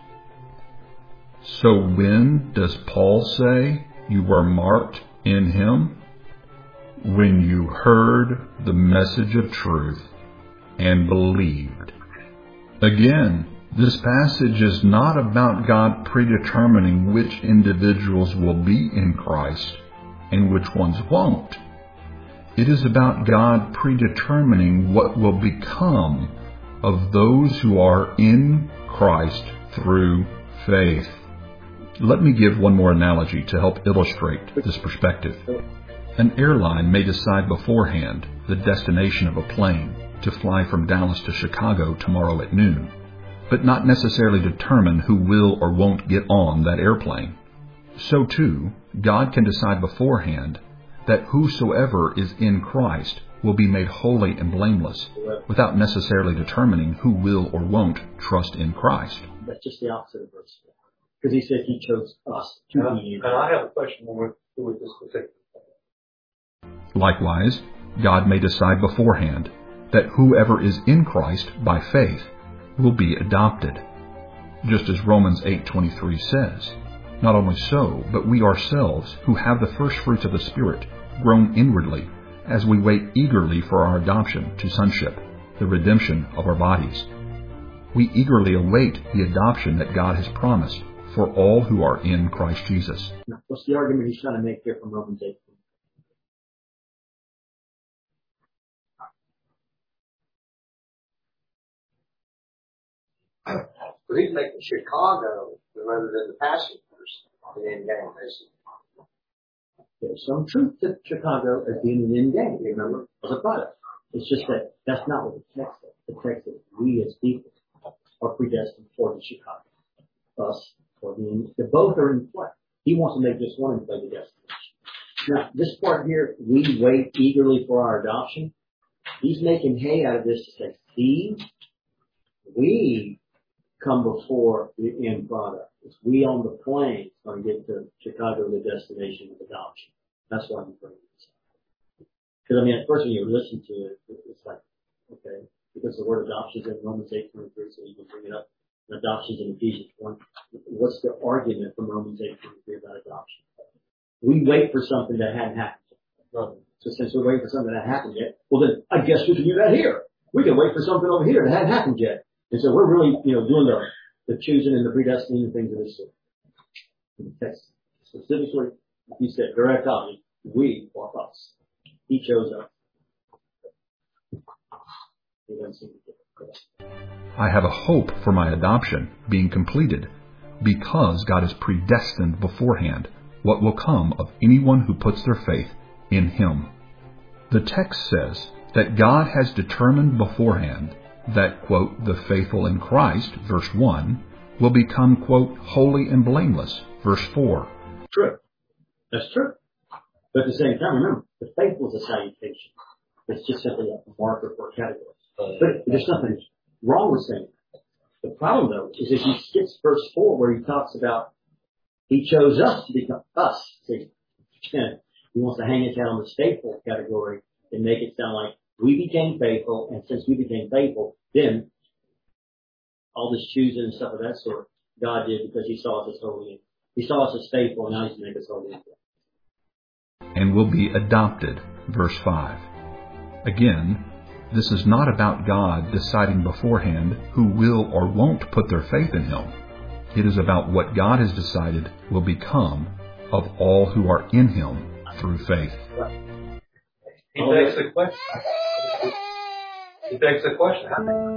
So when does Paul say you were marked in Him? When you heard the message of truth and believed. Again, this passage is not about God predetermining which individuals will be in Christ and which ones won't. It is about God predetermining what will become of those who are in Christ through faith. Let me give one more analogy to help illustrate this perspective. An airline may decide beforehand the destination of a plane to fly from Dallas to Chicago tomorrow at noon, but not necessarily determine who will or won't get on that airplane. So too, God can decide beforehand that whosoever is in Christ will be made holy and blameless, without necessarily determining who will or won't trust in Christ. That's just the opposite of verse four. Because He said He chose us to and be in. And I have a question with, with this particular thing. Likewise, God may decide beforehand that whoever is in Christ by faith will be adopted. Just as Romans eight twenty-three says, not only so, but we ourselves, who have the first fruits of the Spirit, groan inwardly as we wait eagerly for our adoption to sonship, the redemption of our bodies. We eagerly await the adoption that God has promised for all who are in Christ Jesus. Now, what's the argument he's trying to make here from Romans eight? But he's making Chicago rather than the passengers the end game, basically. There's some truth to Chicago as being an end game, remember, as a product. It's just that that's not what the text says. The text says we as people are predestined for the Chicago. Us or the end. The both are in play. He wants to make just one and play the destination. Now, this part here, we wait eagerly for our adoption. He's making hay out of this to say, see, we come before the end product. It's we on the plane going to get to Chicago, the destination of adoption. That's why I'm bringing this up. Because I mean, at first when you listen to it, it's like, okay, because the word adoption is in Romans eight twenty-three, so you can bring it up. And adoption is in Ephesians one. What's the argument from Romans eight twenty-three about adoption? We wait for something that hadn't happened yet. So since we're waiting for something that hasn't happened yet, well then I guess we can do that here. We can wait for something over here that hadn't happened yet. And so we're really, you know, doing the, the choosing and the predestining and things of this sort. In the text, specifically, he said, direct object, we or us. He chose us. He doesn't seem to get it. I have a hope for my adoption being completed because God has predestined beforehand what will come of anyone who puts their faith in Him. The text says that God has determined beforehand that, quote, the faithful in Christ, verse one, will become, quote, holy and blameless, verse four. True. That's true. But at the same time, remember, the faithful is a salutation. It's just simply a marker for a category. But there's nothing wrong with saying that. The problem, though, is if he skips verse four where he talks about he chose us to become us. See, he wants to hang his hat on the faithful category and make it sound like we became faithful, and since we became faithful, then all this choosing and stuff of that sort, God did because He saw us as holy. He saw us as faithful, and now He's going to make us holy. And will be adopted, verse five. Again, this is not about God deciding beforehand who will or won't put their faith in Him. It is about what God has decided will become of all who are in Him through faith. He begs the question. He begs the question.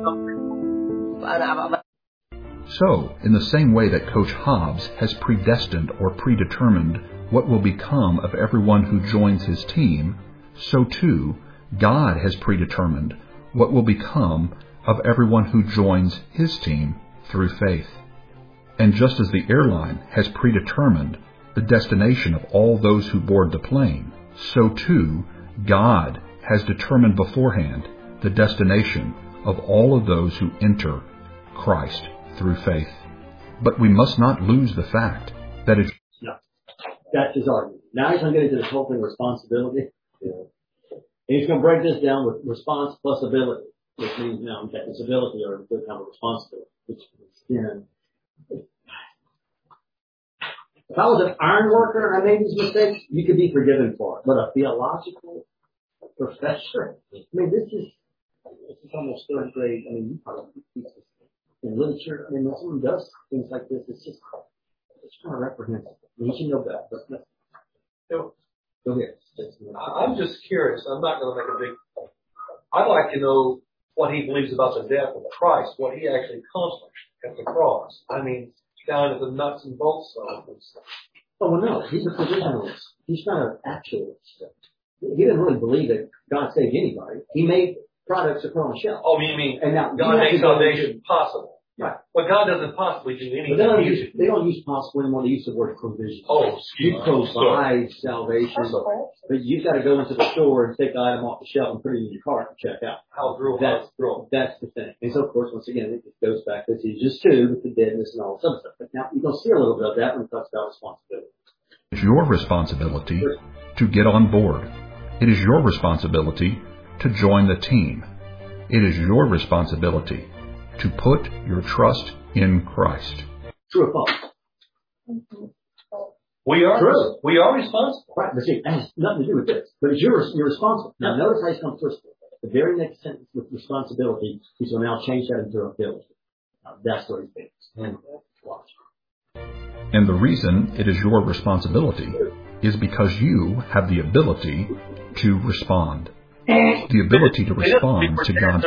So, in the same way that Coach Hobbs has predestined or predetermined what will become of everyone who joins his team, so too, God has predetermined what will become of everyone who joins His team through faith. And just as the airline has predetermined the destination of all those who board the plane, so too, God has determined beforehand the destination of all of those who enter Christ through faith. But we must not lose the fact that it... No, that's his argument. Now he's going to get into this whole thing, responsibility. Yeah. And he's going to break this down with response plus ability, which means now that this ability or the kind of responsibility, which again, if I was an iron worker and I made these mistakes, you could be forgiven for it. But a theological professor, I mean, this is, this is almost third grade. I mean, you probably teach this in literature. I mean, when someone does things like this, it's just, it's kind of reprehensible. I mean, you should know that, but no. No. Go ahead. I'm just curious. I'm not going to make a big, I'd like to know what he believes about the death of Christ, what he actually accomplished at the cross. I mean, down to the nuts and bolts of this. Oh, well, no. He's a provisionalist. He's not an actualist. He didn't really believe that God saved anybody. He made products to put on the shelf. Oh, you mean and now, God made salvation possible? Right. But God doesn't possibly do anything. But they don't use, they don't use possible anymore. They use the word provision. Oh, you provide salvation, but you've got to go into the store and take the item off the shelf and put it in your cart and check out. How real? That's, that's the thing. And so, of course, once again, it goes back to Ephesians two with the deadness and all this other stuff. But now you're going to see a little bit of that when it talks about responsibility. It's your responsibility to get on board. It is your responsibility to join the team. It is your responsibility to put your trust in Christ. True or false? We are True. we are responsible. Right, but see, that has nothing to do with this. But you're, you're responsible. Now, notice how he's come first. The very next sentence with responsibility, he's going to now change that into ability. Now, that's what he thinks. Mm. Watch. And the reason it is your responsibility is because you have the ability to respond. The ability to respond to God.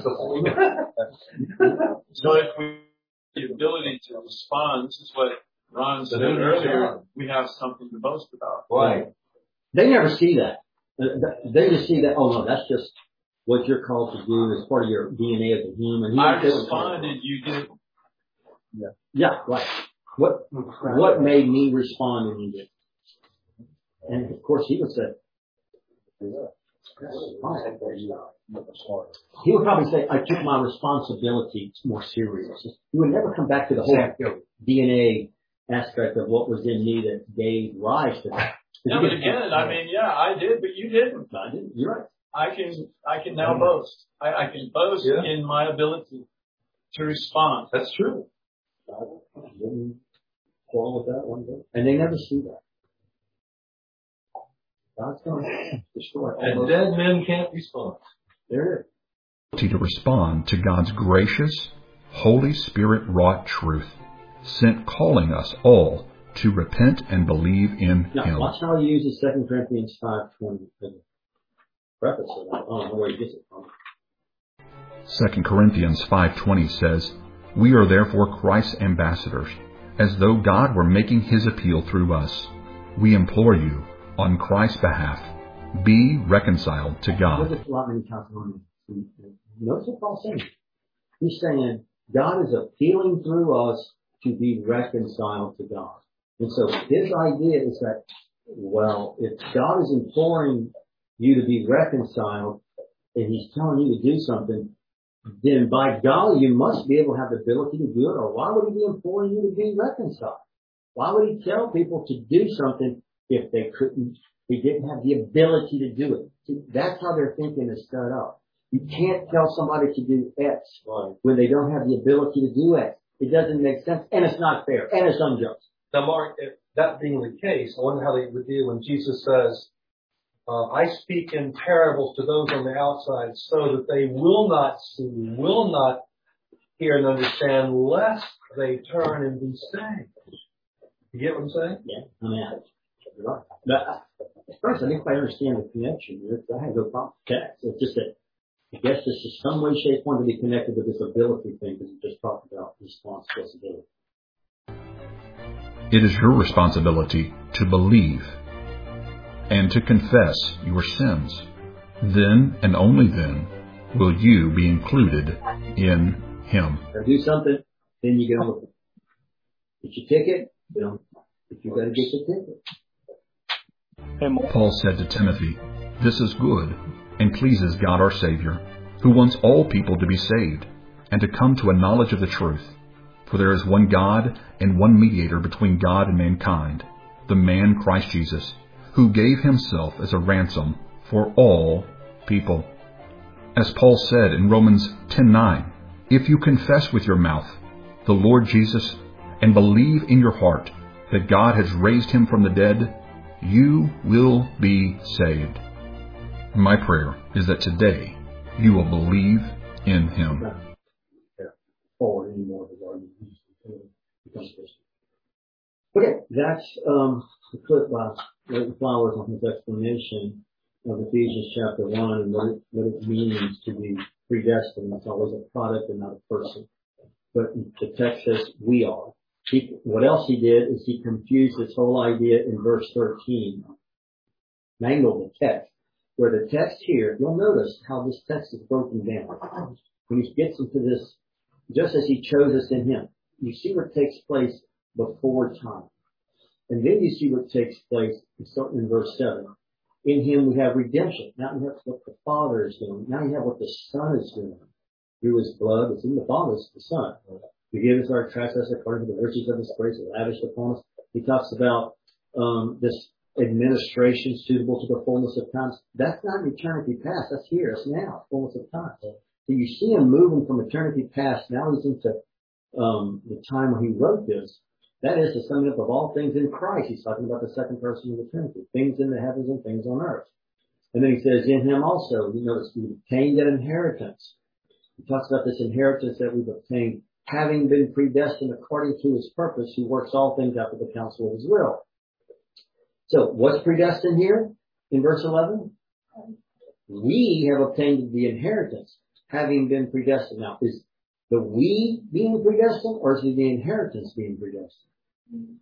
So if we the ability to respond, this is what Ron said earlier, we have something to boast about. Right. They never see that. They just see that, oh no, that's just what you're called to do as part of your D N A as a human. I responded, you did. Yeah. Yeah, right. What what made me respond when you did? And of course he would say, he would probably say, I took my responsibility more serious. He would never come back to the whole D N A aspect of what was in me that gave rise to that. No, but again, I mean, yeah, I did, but you didn't. I didn't. You're right. I can, I can now boast. I, I can boast yeah. in my ability to respond. That's true. I didn't quarrel with that one bit. And they never see that. God's going to destroy. And dead men can't respond. There it is. To respond to God's gracious, Holy Spirit wrought truth, sent calling us all to repent and believe in now, Him. Watch how he uses Second Corinthians five twenty. Preface of that. I don't know where he gets it from. Second Corinthians five twenty says, "We are therefore Christ's ambassadors, as though God were making His appeal through us. We implore you, on Christ's behalf, be reconciled to God." Notice what Paul's saying. He's saying God is appealing through us to be reconciled to God. And so his idea is that, well, if God is imploring you to be reconciled and he's telling you to do something, then by golly, you must be able to have the ability to do it, or why would he be imploring you to be reconciled? Why would he tell people to do something if they couldn't, they didn't have the ability to do it? See, that's how their thinking is set up. You can't tell somebody to do X right. when they don't have the ability to do X. It doesn't make sense, and it's not fair, and it's unjust. Now, Mark, if that being the case, I wonder how they would deal when Jesus says, uh, I speak in parables to those on the outside so that they will not see, will not hear and understand, lest they turn and be saved. You get what I'm saying? Yeah, I mean, you're right. But uh, first, I think I understand the connection. I have no problem with text. It's just that I guess this is some way, shape, form to be connected with this ability thing, because we just talked about responsibility. It is your responsibility to believe and to confess your sins. Then and only then will you be included in Him. Or do something, then you get on with it. Get your ticket, you know, if you got to get the ticket. Paul said to Timothy, "This is good and pleases God our Savior, who wants all people to be saved and to come to a knowledge of the truth. For there is one God and one mediator between God and mankind, the man Christ Jesus, who gave himself as a ransom for all people." As Paul said in Romans ten nine, "If you confess with your mouth the Lord Jesus and believe in your heart that God has raised him from the dead, you will be saved." My prayer is that today you will believe in Him. Okay, that's um, the clip by Leighton Flowers on his explanation of Ephesians chapter one and what it, what it means to be predestined. It's always a product and not a person. But the text says we are. He, what else he did is he confused this whole idea in verse thirteen. Mangled the text. Where the text here, you'll notice how this text is broken down. When he gets into this, just as he chose us in him, you see what takes place before time. And then you see what takes place in verse seven. In him we have redemption. Now you have what the Father is doing. Now you have what the Son is doing. Through his blood, it's in the Father, it's the Son. Forgive us our trespasses according to the riches of his grace lavished upon us. He talks about um, this administration suitable to the fullness of times. That's not eternity past. That's here. It's now. Fullness of time. So you see him moving from eternity past. Now he's into um, the time when he wrote this. That is the summing up of all things in Christ. He's talking about the second person of the Trinity. Things in the heavens and things on earth. And then he says, in him also, you notice, we obtained an inheritance. He talks about this inheritance that we've obtained, having been predestined according to his purpose, who works all things after the counsel of his will. So, what's predestined here in verse eleven? We have obtained the inheritance, having been predestined. Now, is the we being predestined, or is it the inheritance being predestined?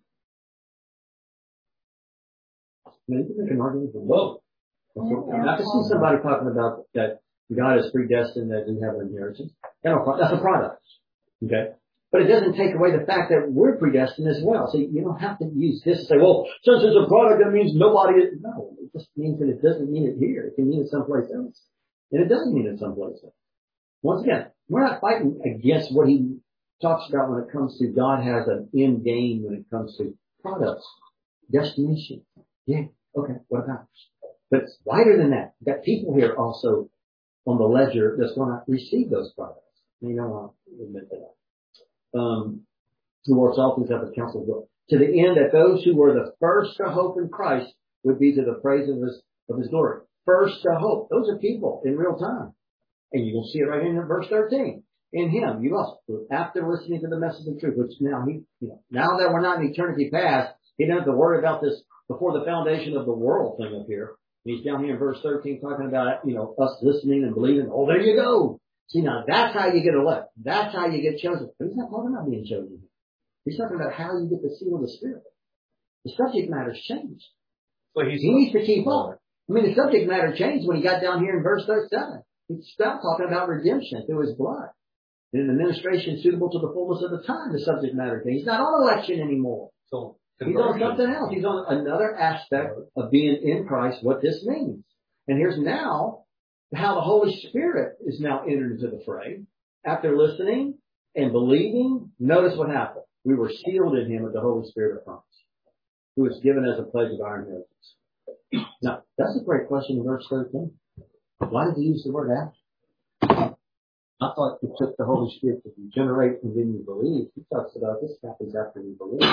Now, you can make an argument for both. I can see somebody talking about that God is predestined that we have an inheritance. That's a product. Okay? But it doesn't take away the fact that we're predestined as well. So you don't have to use this to say, well, since it's a product, that means nobody is. No, it just means that it doesn't mean it here. It can mean it someplace else. And it doesn't mean it someplace else. Once again, we're not fighting against what he talks about when it comes to God has an end game when it comes to products, destination. Yeah, okay, what about it? But it's wider than that. We've got people here also on the ledger that's going to receive those products. And you don't want to admit that. Um, who works all things out of the counsel of God. To the end that those who were the first to hope in Christ would be to the praise of his, of his glory. First to hope. Those are people in real time. And you will see it right in verse thirteen. In him, you also, after listening to the message of truth, which now he, you know, now that we're not in eternity past, he doesn't have to worry about this before the foundation of the world thing up here. He's down here in verse thirteen talking about, you know, us listening and believing. Oh, there you go. See, now that's how you get elect. That's how you get chosen. But he's not talking about being chosen. He's talking about how you get the seal of the Spirit. The subject matter's changed. So he's he needs to keep on. I mean, the subject matter changed when he got down here in verse thirty-seven. He stopped talking about redemption through his blood. And an administration suitable to the fullness of the time, the subject matter thing. He's not on election anymore. So he's on something else. He's on another aspect of being in Christ, what this means. And here's now how the Holy Spirit is now entered into the fray. After listening and believing, notice what happened. We were sealed in him with the Holy Spirit of promise, who was given as a pledge of our inheritance. Now, that's a great question in verse thirteen. Why did he use the word after? I thought he took the Holy Spirit to regenerate and then you believe. He talks about this happens after we believe.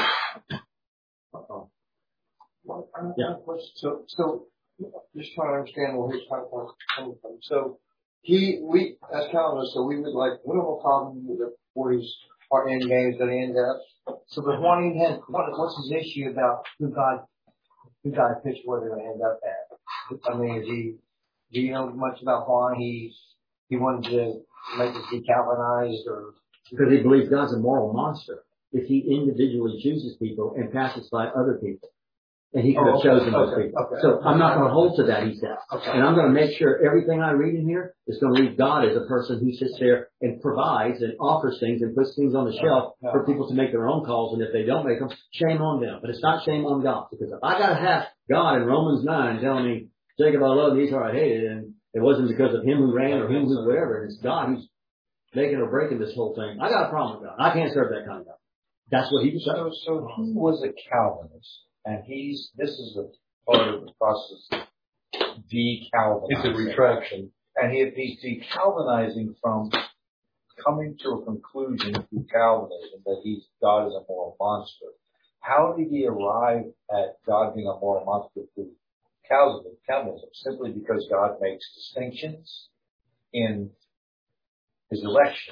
Uh-oh. Yeah. So, so just trying to understand where he's coming from. So he, we, as Calvinists, so we would like, we don't have a problem with the forties our end games that he ends up. So, but what he has, what, what's his issue about who God, who God picks where they're going to end up at? I mean, is he, do you know much about why he's, he wanted to make us be Calvinized or? Because he believes God's a moral monster. If he individually chooses people and passes by other people. And he could have oh, okay, chosen those okay, people. Okay. So I'm not going to hold to that, he says. Okay. And I'm going to make sure everything I read in here is going to read God as a person who sits there and provides and offers things and puts things on the shelf no. for people to make their own calls. And if they don't make them, shame on them. But it's not shame on God. Because if I got to have God in Romans nine telling me, Jacob I love and Esau I hated, and it wasn't because of him who ran or him who whatever, and it's God who's making or breaking this whole thing, I got a problem with God. I can't serve that kind of God. That's what he was saying. So, so he was a Calvinist, and he's, this is a part of the process of de-Calvinizing. It's a retraction. And he, he's de-Calvinizing from coming to a conclusion through Calvinism that he's, God is a moral monster. How did he arrive at God being a moral monster through Calvinism? Calvinism? Simply because God makes distinctions in his election.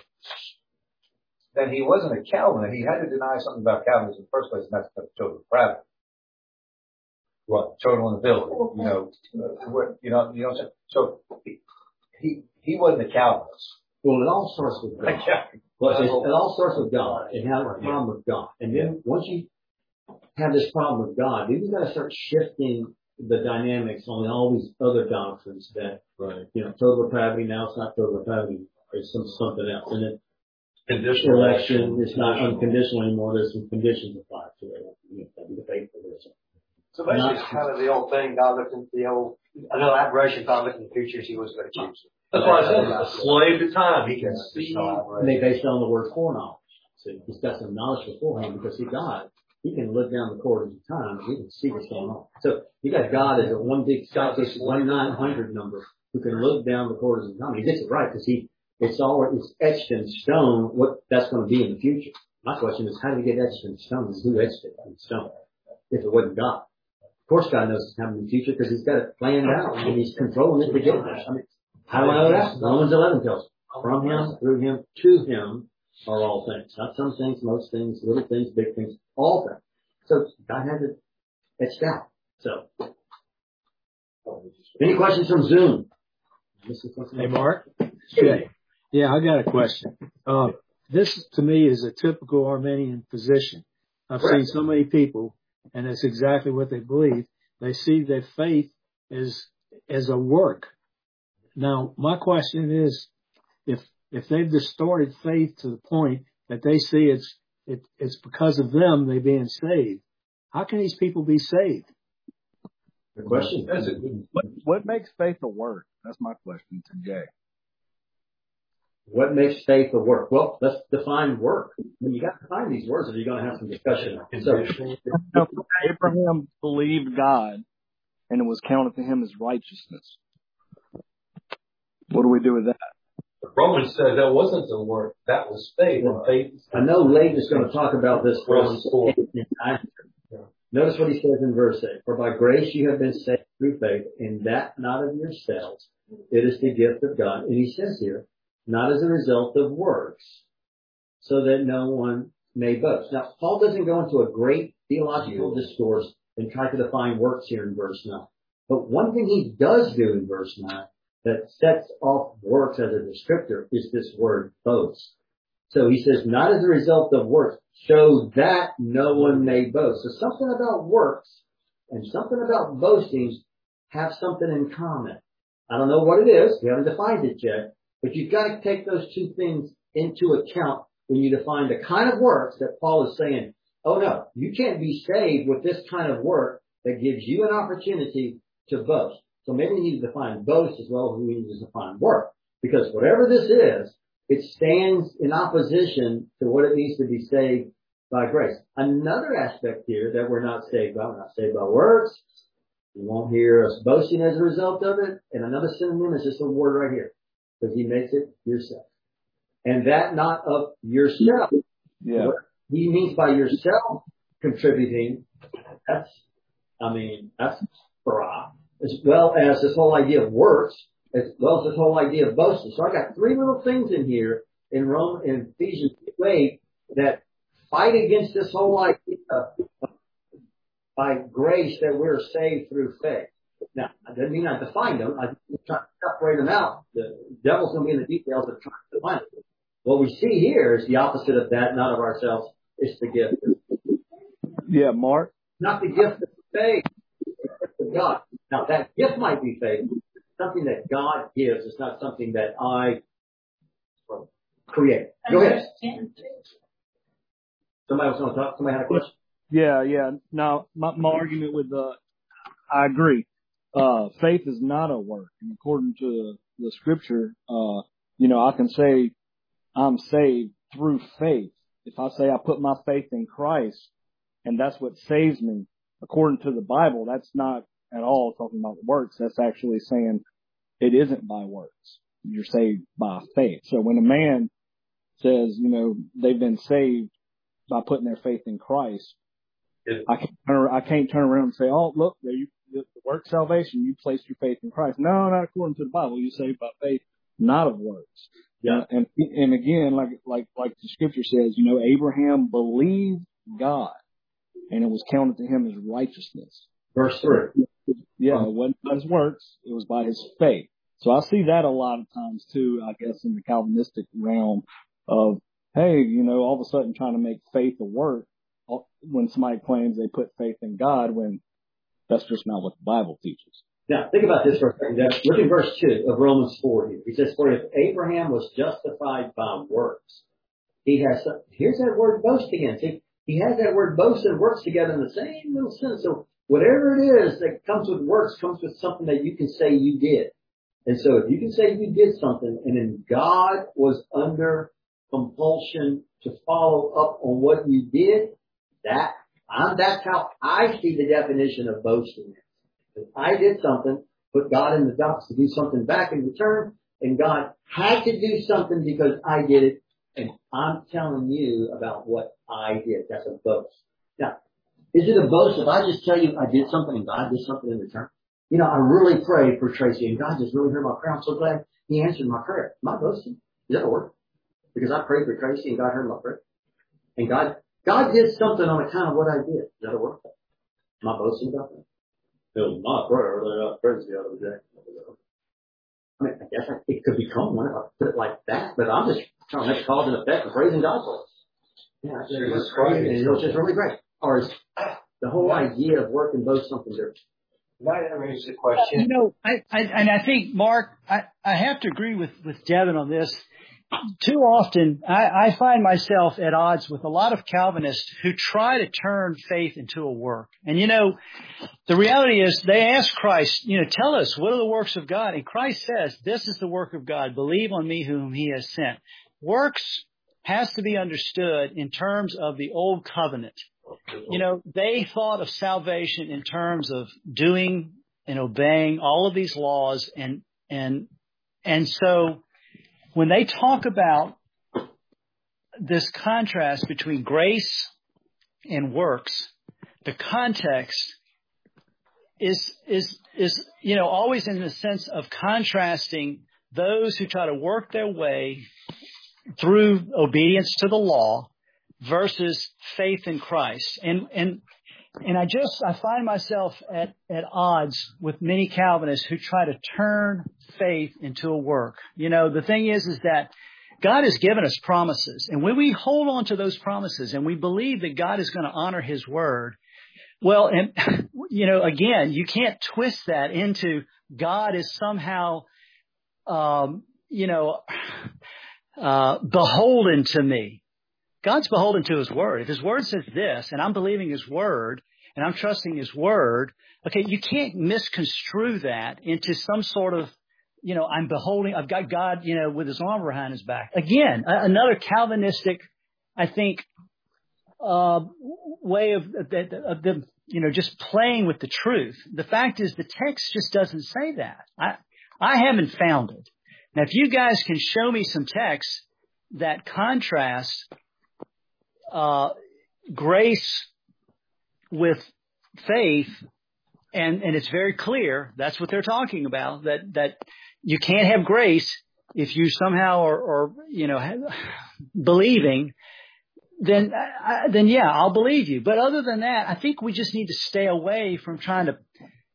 Then he wasn't a Calvinist. He had to deny something about Calvinism in the first place, and that's the total depravity. What? Total inability. You know, uh, what, you know, you know, so he, he, he wasn't a Calvinist. Well, it all starts with God. Well, it all starts with God and have a problem with God. And then once you have this problem with God, then you've got to start shifting the dynamics on all these other doctrines that, right. you know, total depravity, now it's not total depravity, it's some, something else. And then conditional election is not unconditional anymore. There's some conditions applied to it. You know, be faithful to it. So basically, it's kind of the old thing. God looked into the old, another aberration. God looked in the future. He was going to choose. That's why I said a slave to time. He can yeah, see. And they based on the word foreknowledge. So he's got some knowledge beforehand because he God. He can look down the corridors of time and he can see what's going on. So you got God as a one big Scottish one nine hundred number who can look down the corridors of time. He gets it right because he. It's all, it's etched in stone what that's going to be in the future. My question is, how did it get etched in stone? And who etched it in stone? If it wasn't God. Of course God knows it's happening in the future because he's got it planned out and he's controlling it to get there. I mean, how do I know that? Romans eleven tells us. From him, through him, to him are all things. Not some things, most things, little things, big things, all things. So God has it etched out. So, any questions from Zoom? Hey, Mark. Jay. Yeah, I got a question. Uh, this to me is a typical Arminian position. I've Correct. seen so many people, and that's exactly what they believe. They see their faith as as a work. Now, my question is, if if they've distorted faith to the point that they see it's it, it's because of them they being saved, how can these people be saved? The question. That's a good. What, what makes faith a work? That's my question to Jay. What makes faith a work? Well, let's define work. I mean, you got to define these words, or you're going to have some discussion. So, Abraham believed God, and it was counted to him as righteousness. What do we do with that? Romans said that wasn't the work; that was faith. And faith. I know Leighton is going to talk about this. Romans four. Notice what he says in verse eight. For by grace you have been saved through faith, and that not of yourselves. It is the gift of God. And he says here, not as a result of works, so that no one may boast. Now, Paul doesn't go into a great theological discourse and try to define works here in verse nine. But one thing he does do in verse nine that sets off works as a descriptor is this word boast. So he says, not as a result of works, so that no one may boast. So something about works and something about boasting have something in common. I don't know what it is. We haven't defined it yet. But you've got to take those two things into account when you define the kind of works that Paul is saying, oh no, you can't be saved with this kind of work that gives you an opportunity to boast. So maybe we need to define boast as well as we need to define work. Because whatever this is, it stands in opposition to what it means to be saved by grace. Another aspect here that we're not saved by, we're not saved by works. You won't hear us boasting as a result of it. And another synonym is just a word right here. Because he makes it yourself. And that not of yourself. Yeah. What he means by yourself contributing, that's, I mean, that's para. As well as this whole idea of works, as well as this whole idea of boasting. So I got three little things in here in Rome, in Ephesians eight that fight against this whole idea of by grace that we're saved through faith. Now, that doesn't mean I define them. I try to separate them out. The devil's going to be in the details of trying to define it. What we see here is the opposite of that, not of ourselves. It's the gift. Yeah, Mark? Not the gift of faith. It's the gift of God. Now, that gift might be faith. It's something that God gives. It's not something that I create. Go ahead. Somebody was going to talk? Somebody had a question? Yeah, yeah. Now, my, my argument with the, uh, I agree. Uh, faith is not a work. And according to the scripture, uh, you know, I can say I'm saved through faith. If I say I put my faith in Christ and that's what saves me, according to the Bible, that's not at all talking about works. That's actually saying it isn't by works. You're saved by faith. So when a man says, you know, they've been saved by putting their faith in Christ, I can't, turn, I can't turn around and say, oh, look, there you, the work salvation, you placed your faith in Christ. No, not according to the Bible. You saved by faith, not of works. Yeah. And, and again, like, like, like the scripture says, you know, Abraham believed God and it was counted to him as righteousness. Verse three. Yeah. It wasn't by his works. It was by his faith. So I see that a lot of times too, I guess, in the Calvinistic realm of, hey, you know, all of a sudden trying to make faith a work when somebody claims they put faith in God when that's just not what the Bible teaches. Now, think about this for a second. Look at verse two of Romans four here. He says, for if Abraham was justified by works, he has, here's that word boast again. See, he has that word boast and works together in the same little sentence. So whatever it is that comes with works comes with something that you can say you did. And so if you can say you did something and then God was under compulsion to follow up on what you did, that, I'm, that's how I see the definition of boasting. If I did something, put God in the box to do something back in return, and God had to do something because I did it and I'm telling you about what I did. That's a boast. Now, is it a boast if I just tell you I did something and God did something in return? You know, I really prayed for Tracy and God just really heard my prayer. I'm so glad He answered my prayer. Am I boasting? Is that a word? Because I prayed for Tracy and God heard my prayer. And God, God did something on account of what I did. Is that a word? Am I boasting about that? It was my prayer. They got crazy the other day. I mean, I guess I, it could become one if I put it like that, but I'm just trying to make cause and effect and praising God for it. Yeah, it was crazy, and it was just really great. Or is the whole idea of working both something different? That raises the question. You know, I, I and I think, Mark, I, I have to agree with, with Devin on this. Too often, I, I find myself at odds with a lot of Calvinists who try to turn faith into a work. And, you know, the reality is they ask Christ, you know, tell us, what are the works of God? And Christ says, this is the work of God. Believe on me whom He has sent. Works has to be understood in terms of the old covenant. You know, they thought of salvation in terms of doing and obeying all of these laws. And, and, and so when they talk about this contrast between grace and works, the context is, is, is, you know, always in the sense of contrasting those who try to work their way through obedience to the law versus faith in Christ. And, and, and I just, I find myself at, at odds with many Calvinists who try to turn faith into a work. You know, the thing is, is that God has given us promises. And when we hold on to those promises and we believe that God is going to honor His word, well, and, you know, again, you can't twist that into God is somehow, um, you know, uh, beholden to me. God's beholden to His word. If His word says this, and I'm believing His word, and I'm trusting His word, okay, you can't misconstrue that into some sort of, you know, I'm beholding, I've got God, you know, with His arm behind His back. Again, another Calvinistic, I think, uh, way of, of, of them, you know, just playing with the truth. The fact is the text just doesn't say that. I, I haven't found it. Now, if you guys can show me some texts that contrast Uh, grace with faith, and, and it's very clear that's what they're talking about, that, that you can't have grace if you somehow are, are you know, believing, then, I, then yeah, I'll believe you. But other than that, I think we just need to stay away from trying to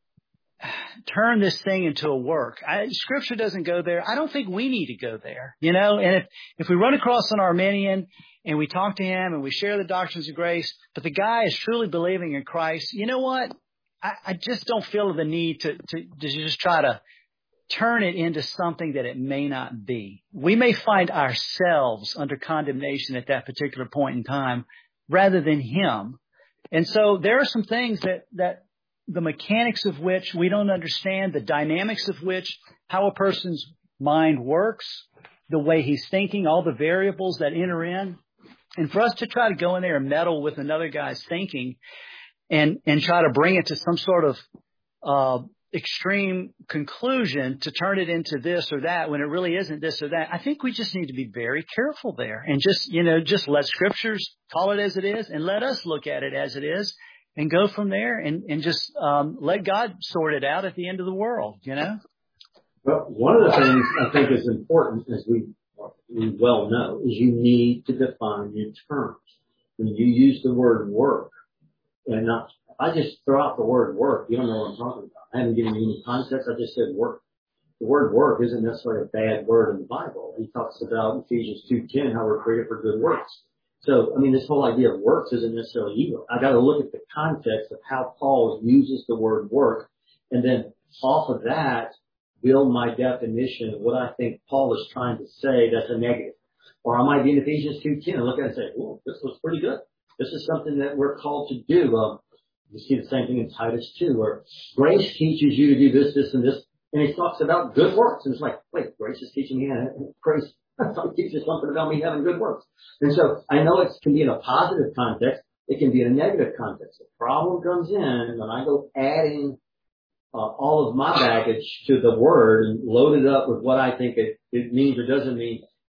turn this thing into a work. I, scripture doesn't go there. I don't think we need to go there, you know, and if, if we run across an Arminian and we talk to him and we share the doctrines of grace, but the guy is truly believing in Christ, you know what? I, I just don't feel the need to, to, to just try to turn it into something that it may not be. We may find ourselves under condemnation at that particular point in time rather than him. And so there are some things that, that the mechanics of which we don't understand, the dynamics of which, how a person's mind works, the way he's thinking, all the variables that enter in. And for us to try to go in there and meddle with another guy's thinking and, and try to bring it to some sort of, uh, extreme conclusion to turn it into this or that when it really isn't this or that. I think we just need to be very careful there and just, you know, just let scriptures call it as it is and let us look at it as it is and go from there and, and just, um, let God sort it out at the end of the world, you know? Well, one of the things I think is important, as we, we well know, is you need to define your terms. When you use the word work, and not, I just throw out the word work, you don't know what I'm talking about. I haven't given you any context, I just said work. The word work isn't necessarily a bad word in the Bible. He talks about in Ephesians two ten how we're created for good works. So, I mean, this whole idea of works isn't necessarily evil. I got to look at the context of how Paul uses the word work, and then off of that, build my definition of what I think Paul is trying to say that's a negative. Or I might be in Ephesians two ten and look at it and say, well, this looks pretty good. This is something that we're called to do. Um, you see the same thing in Titus two, where grace teaches you to do this, this, and this. And he talks about good works. And it's like, wait, grace is teaching me, and grace teaches something about me having good works. And so I know it can be in a positive context. It can be in a negative context. The problem comes in when I go adding uh, all of my baggage to the word and load it up with what I think it, it means or doesn't mean.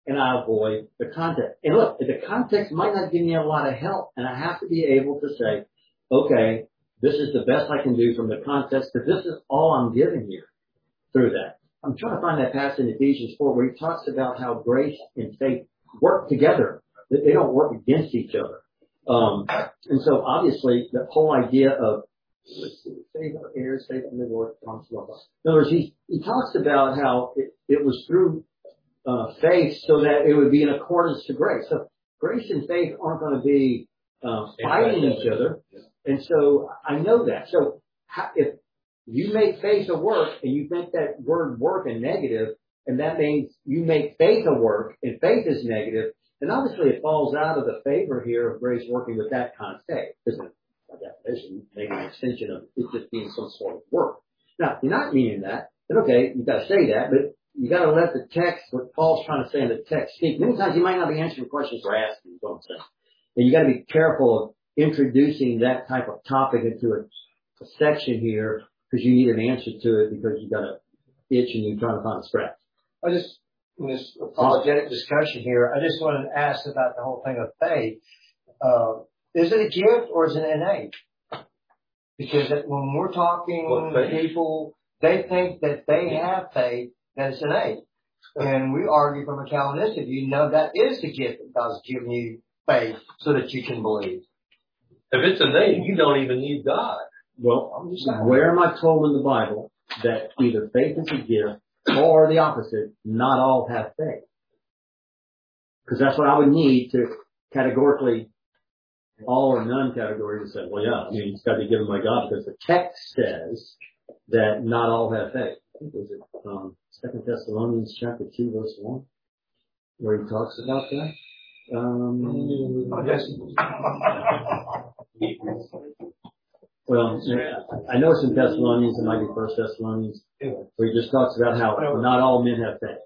and I avoid the context. And look, the context might not give me a lot of help, and I have to be able to say, okay, this is the best I can do from the context, because this is all I'm giving here through that. I'm trying to find that passage in Ephesians four where he talks about how grace and faith work together, that they don't work against each other. Um, and so obviously the whole idea of save our heirs, save the Lord, promise love us. In other words, he, he talks about how it, it was through uh, faith so that it would be in accordance to grace. So grace and faith aren't going to be uh, fighting each other. And so I know that. So how, if you make faith a work and you make that word work a negative, and that means you make faith a work and faith is negative, then obviously it falls out of the favor here of grace working with that kind of faith. Isn't it? By definition, maybe an extension of it just being some sort of work. Now, if you're not meaning that, then okay, you've got to say that, but you got to let the text, what Paul's trying to say in the text, speak. Many times you might not be answering questions or asking, is what I'm saying. And you got to be careful of introducing that type of topic into a, a section here because you need an answer to it because you got an itch and you're trying to find a scratch. I just, in this apologetic discussion here, I just wanted to ask about the whole thing of faith. Uh, is it a gift or is it innate? Because when we're talking to people, they think that they have faith, that it's innate. And we argue from a Calvinistic view, no, that is the gift that God's given you faith so that you can believe. If it's innate, you don't even need God. Well, where am I told in the Bible that either faith is a gift or the opposite, not all have faith? Because that's what I would need to categorically, all or none category to say, well, yeah, I mean, it's got to be given by God because the text says that not all have faith. I think it was it, um, Second Thessalonians chapter two, verse one, where he talks about that. Um, well, I know it's in Thessalonians, it might be First Thessalonians, where he just talks about how not all men have faith.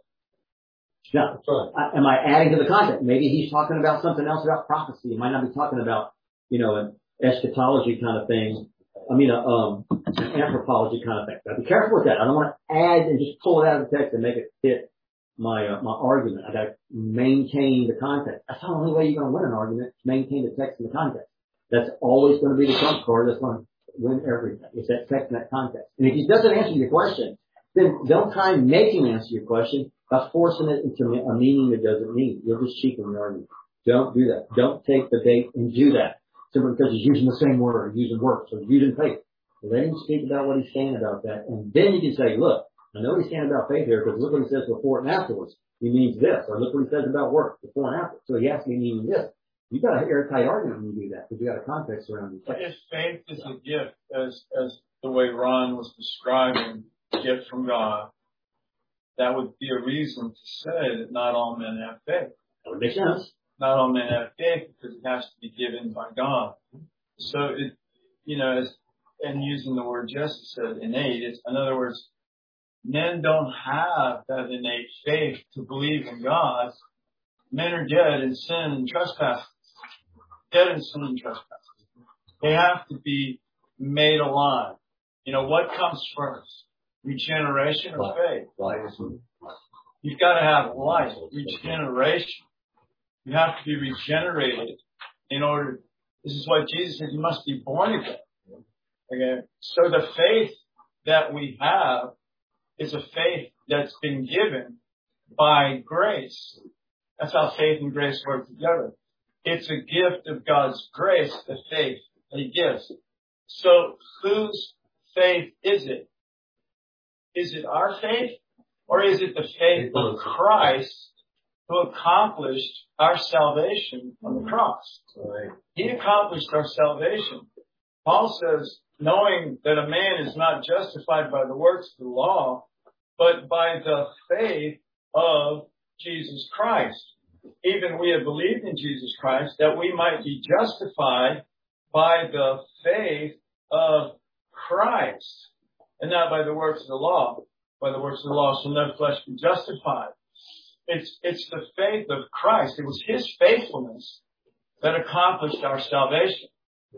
Now, am I adding to the content? Maybe he's talking about something else about prophecy. He might not be talking about, you know, an eschatology kind of thing. I mean, a, um, an anthropology kind of thing. But be careful with that. I don't want to add and just pull it out of the text and make it fit my uh, my argument. I got to maintain the context. That's the only way you're going to win an argument. Maintain the text and the context. That's always going to be the trump card that's going to win everything. It's that text and that context. And if he doesn't answer your question, then don't try and make him answer your question by forcing it into a meaning that doesn't mean. You'll just cheapen the argument. Don't do that. Don't take the bait and do that. Simply because he's using the same word or using works or using faith. Let him speak about what he's saying about that. And then you can say, look, I know he's saying about faith here because look what he says before and afterwards. He means this. Or look what he says about work before and after. So he has to be meaning this. You've got an airtight argument when you do that because you got a context around it. If faith is a gift, as as the way Ron was describing, gift from God, that would be a reason to say that not all men have faith. That would make sense. Not all men have faith because it has to be given by God. So it, you know, as, and using the word Jesse said, innate, it's, in other words, men don't have that innate faith to believe in God. Men are dead in sin and trespasses. Dead in sin and trespasses. They have to be made alive. You know, what comes first? Regeneration or faith? You've got to have life, regeneration. You have to be regenerated in order. This is what Jesus said, you must be born again. Okay. So the faith that we have is a faith that's been given by grace. That's how faith and grace work together. It's a gift of God's grace, the faith that He gives. So whose faith is it? Is it our faith or is it the faith of Christ who accomplished our salvation on the cross? He accomplished our salvation. Paul says, knowing that a man is not justified by the works of the law, but by the faith of Jesus Christ. Even we have believed in Jesus Christ that we might be justified by the faith of Christ and not by the works of the law. By the works of the law shall no flesh be justified. It's, it's the faith of Christ. It was His faithfulness that accomplished our salvation.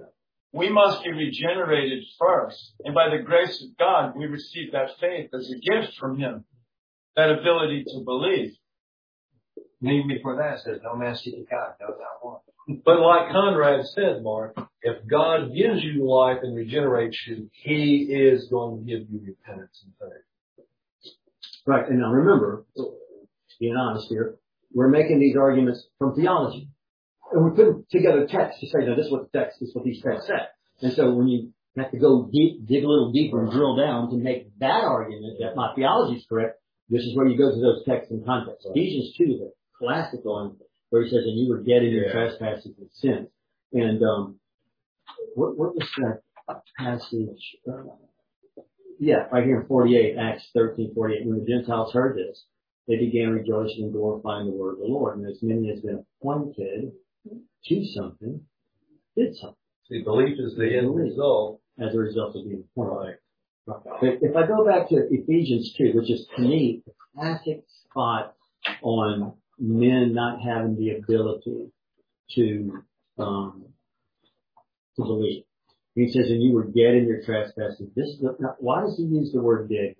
We must be regenerated first. And by the grace of God, we receive that faith as a gift from Him. That ability to believe. Even before that, it says, no man seeketh God, no, not one. But like Conrad said, Mark, if God gives you life and regenerates you, He is going to give you repentance and faith. Right. And now remember, being honest here, we're making these arguments from theology. And we're putting together texts to say, no, this is what the text, this is what these texts say. And so when you have to go deep, dig a little deeper and drill down to make that argument that my theology is correct, this is where you go to those texts in context. Right. Ephesians two is a classic one where he says, and you were dead in your yeah. trespasses and sins. And, um, what, what was that passage? Uh, yeah, right here in forty-eight, Acts thirteen forty-eight. When the Gentiles heard this, they began rejoicing and glorifying the word of the Lord. And as many as been appointed to something, did something. See, belief is the end result. As a result of being appointed. Right. But if I go back to Ephesians two, which is to me the classic spot on men not having the ability to um to believe. He says, and you were dead in your trespasses. This is the, now, why does he use the word dead?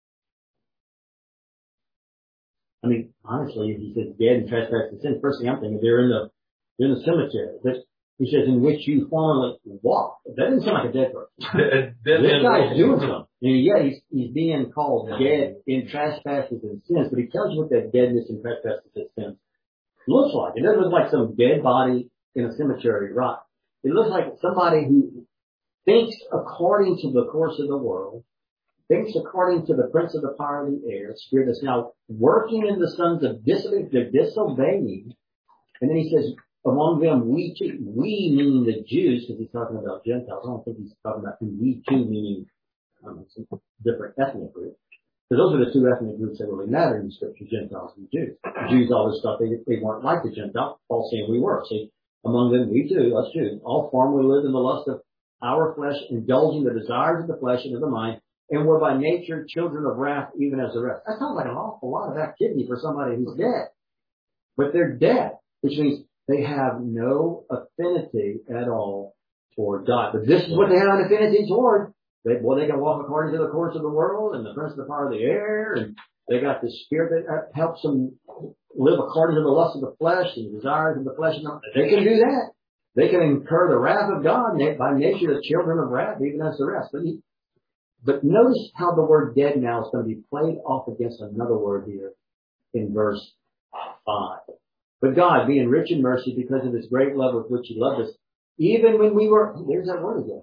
I mean, honestly, if he says dead in trespasses and sins, first thing I'm thinking, they're in the they're in the cemetery. But he says, in which you formerly walked. That doesn't sound like a dead person. This guy's doing something. And yet he's, he's being called dead in trespasses and sins, but he tells you what that deadness in trespasses and sins looks like. It doesn't look like some dead body in a cemetery rot. It looks like somebody who thinks according to the course of the world, thinks according to the prince of the power of the air, spirit that's now working in the sons of disobeying, they're disobeying. And then he says, among them, we too, we meaning the Jews, because he's talking about Gentiles. I don't think he's talking about we too, meaning um, some different ethnic groups. Because those are the two ethnic groups that really matter in the scripture, Gentiles and Jews. The Jews always thought they, they weren't like the Gentiles. Paul's saying we were. See, among them, we too, us Jews, all formerly lived in the lust of our flesh, indulging the desires of the flesh and of the mind, and were by nature children of wrath, even as the rest. That sounds like an awful lot of activity for somebody who's dead. But they're dead, which means they have no affinity at all toward God. But this is what they have an affinity toward. They, well, they can walk according to the course of the world and the prince of the power of the air, and they got the spirit that helps them live according to the lust of the flesh and the desires of the flesh. And they can do that. They can incur the wrath of God. By nature, the children of wrath, even as the rest. But, he, but notice how the word dead now is going to be played off against another word here in verse five. But God, being rich in mercy because of his great love with which he loved us, even when we were, there's that word again.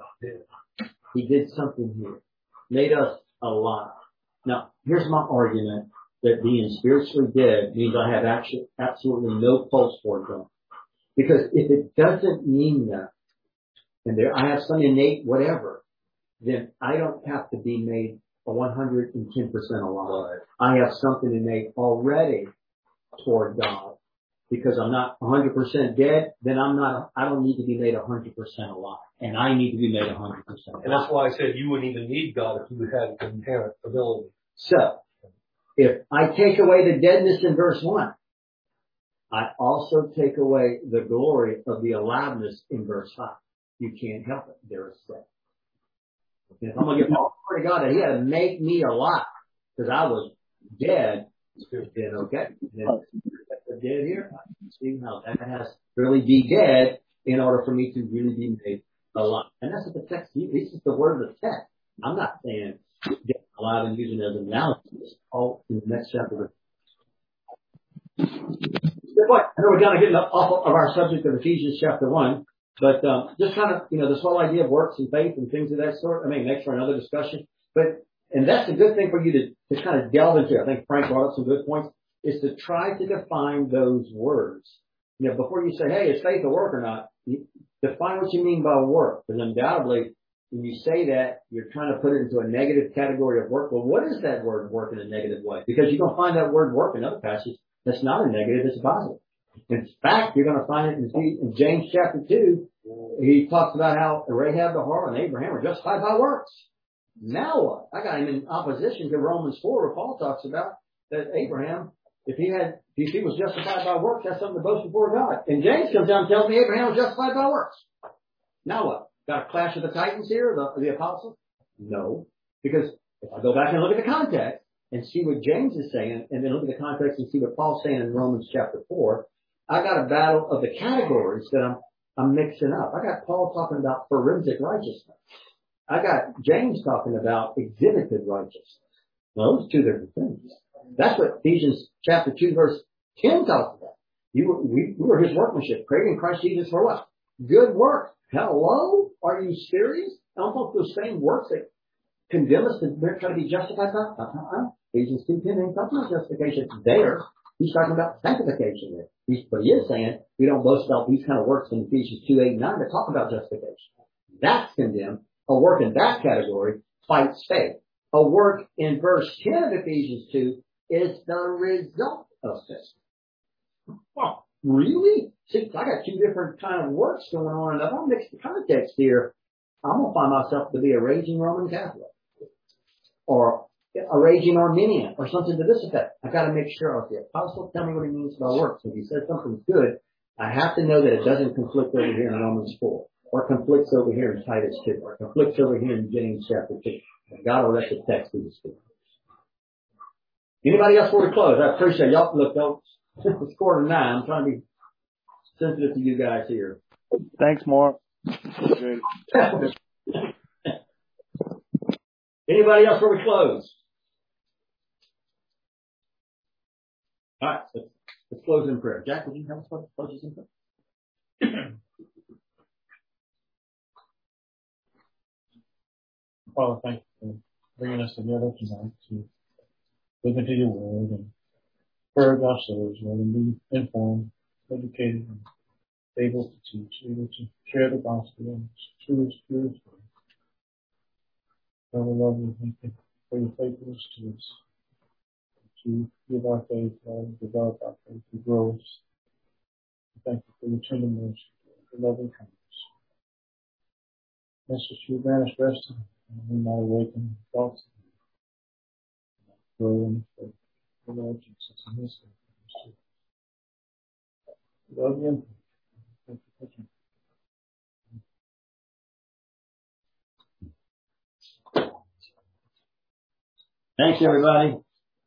He did something here. Made us alive. Now, here's my argument that being spiritually dead means I have actually, absolutely no pulse for them. Because if it doesn't mean that, and there, I have some innate whatever, then I don't have to be made a one hundred ten percent alive. I have something innate already toward God. Because I'm not one hundred percent dead, then I'm not, I don't need to be made one hundred percent alive. And I need to be made one hundred percent alive. And that's why I said you wouldn't even need God if you had inherent ability. So, if I take away the deadness in verse one, I also take away the glory of the aliveness in verse five. You can't help it. There is set. And if I'm going to give all glory to God that he had to make me alive, because I was dead, then okay. Then dead here. I can see how that has to really be dead in order for me to really be made alive. And that's what the text, this is the word of the text. I'm not saying dead alive and using it as an analysis. It's all in the next chapter. Good point. I know we're kind of getting off of our subject of Ephesians chapter one, but um, just kind of, you know, this whole idea of works and faith and things of that sort, I mean, makes for another discussion. But, and that's a good thing for you to, to kind of delve into. I think Frank brought up some good points. Is to try to define those words. You know, before you say, hey, is faith a work or not, you define what you mean by work. Because undoubtedly, when you say that, you're trying to put it into a negative category of work. Well, what is that word work in a negative way? Because you're going to find that word work in other passages that's not a negative, it's a positive. In fact, you're going to find it in, in James chapter two. He talks about how Rahab the harlot and Abraham were justified by works. Now what? I got him in opposition to Romans four, where Paul talks about that Abraham, If he had, if he was justified by works, that's something to boast before God. And James comes down and tells me Abraham was justified by works. Now what? Got a clash of the titans here, the, the apostles? No. Because if I go back and look at the context, and see what James is saying, and then look at the context and see what Paul's saying in Romans chapter four, I got a battle of the categories that I'm, I'm mixing up. I got Paul talking about forensic righteousness. I got James talking about exhibited righteousness. Well, those are two different things. That's what Ephesians chapter two verse ten talks about. You were, we, we were his workmanship, created in Christ Jesus for what? Good work. Hello? Are you serious? I don't think those same works that condemn us to try to be justified by. Uh-uh. Ephesians two ten ain't talking about justification there. He's talking about sanctification there. He's, but he is saying we don't boast about these kind of works in Ephesians two, eight, nine that talk about justification. That's condemned. A work in that category fights faith. A work in verse ten of Ephesians two is the result of faith. Oh, really? See, I got two different kind of works going on, and if I mix the context here, I'm going to find myself to be a raging Roman Catholic or a raging Arminian or something to this effect. I got to make sure if the apostle tell me what he means by works. If he says something's good, I have to know that it doesn't conflict over here in Romans four, or conflicts over here in Titus two, or conflicts over here in James chapter two. God will let the text be the speaker. Anybody else before we close? I appreciate y'all. Look, don't, it's quarter to nine. I'm trying to be sensitive to you guys here. Thanks, Mark. Anybody else before we close? All right, let's, let's close in prayer. Jack, would you have us close us in prayer? Father, thank you for bringing us together tonight to look into your word and purge our souls, Lord, and be informed, educated, and able to teach, able to share the gospel and its truest, purest way. Father, Lord, we thank you for your faithfulness to us, to give our faith, Lord, develop our faith, to grow us. We thank you for your tender mercy, your loving kindness. Yes, that you grant us rest and we might awaken thoughts and grow in the faith. The Lord Jesus, in his name. We love you. Thank you. Thanks, everybody.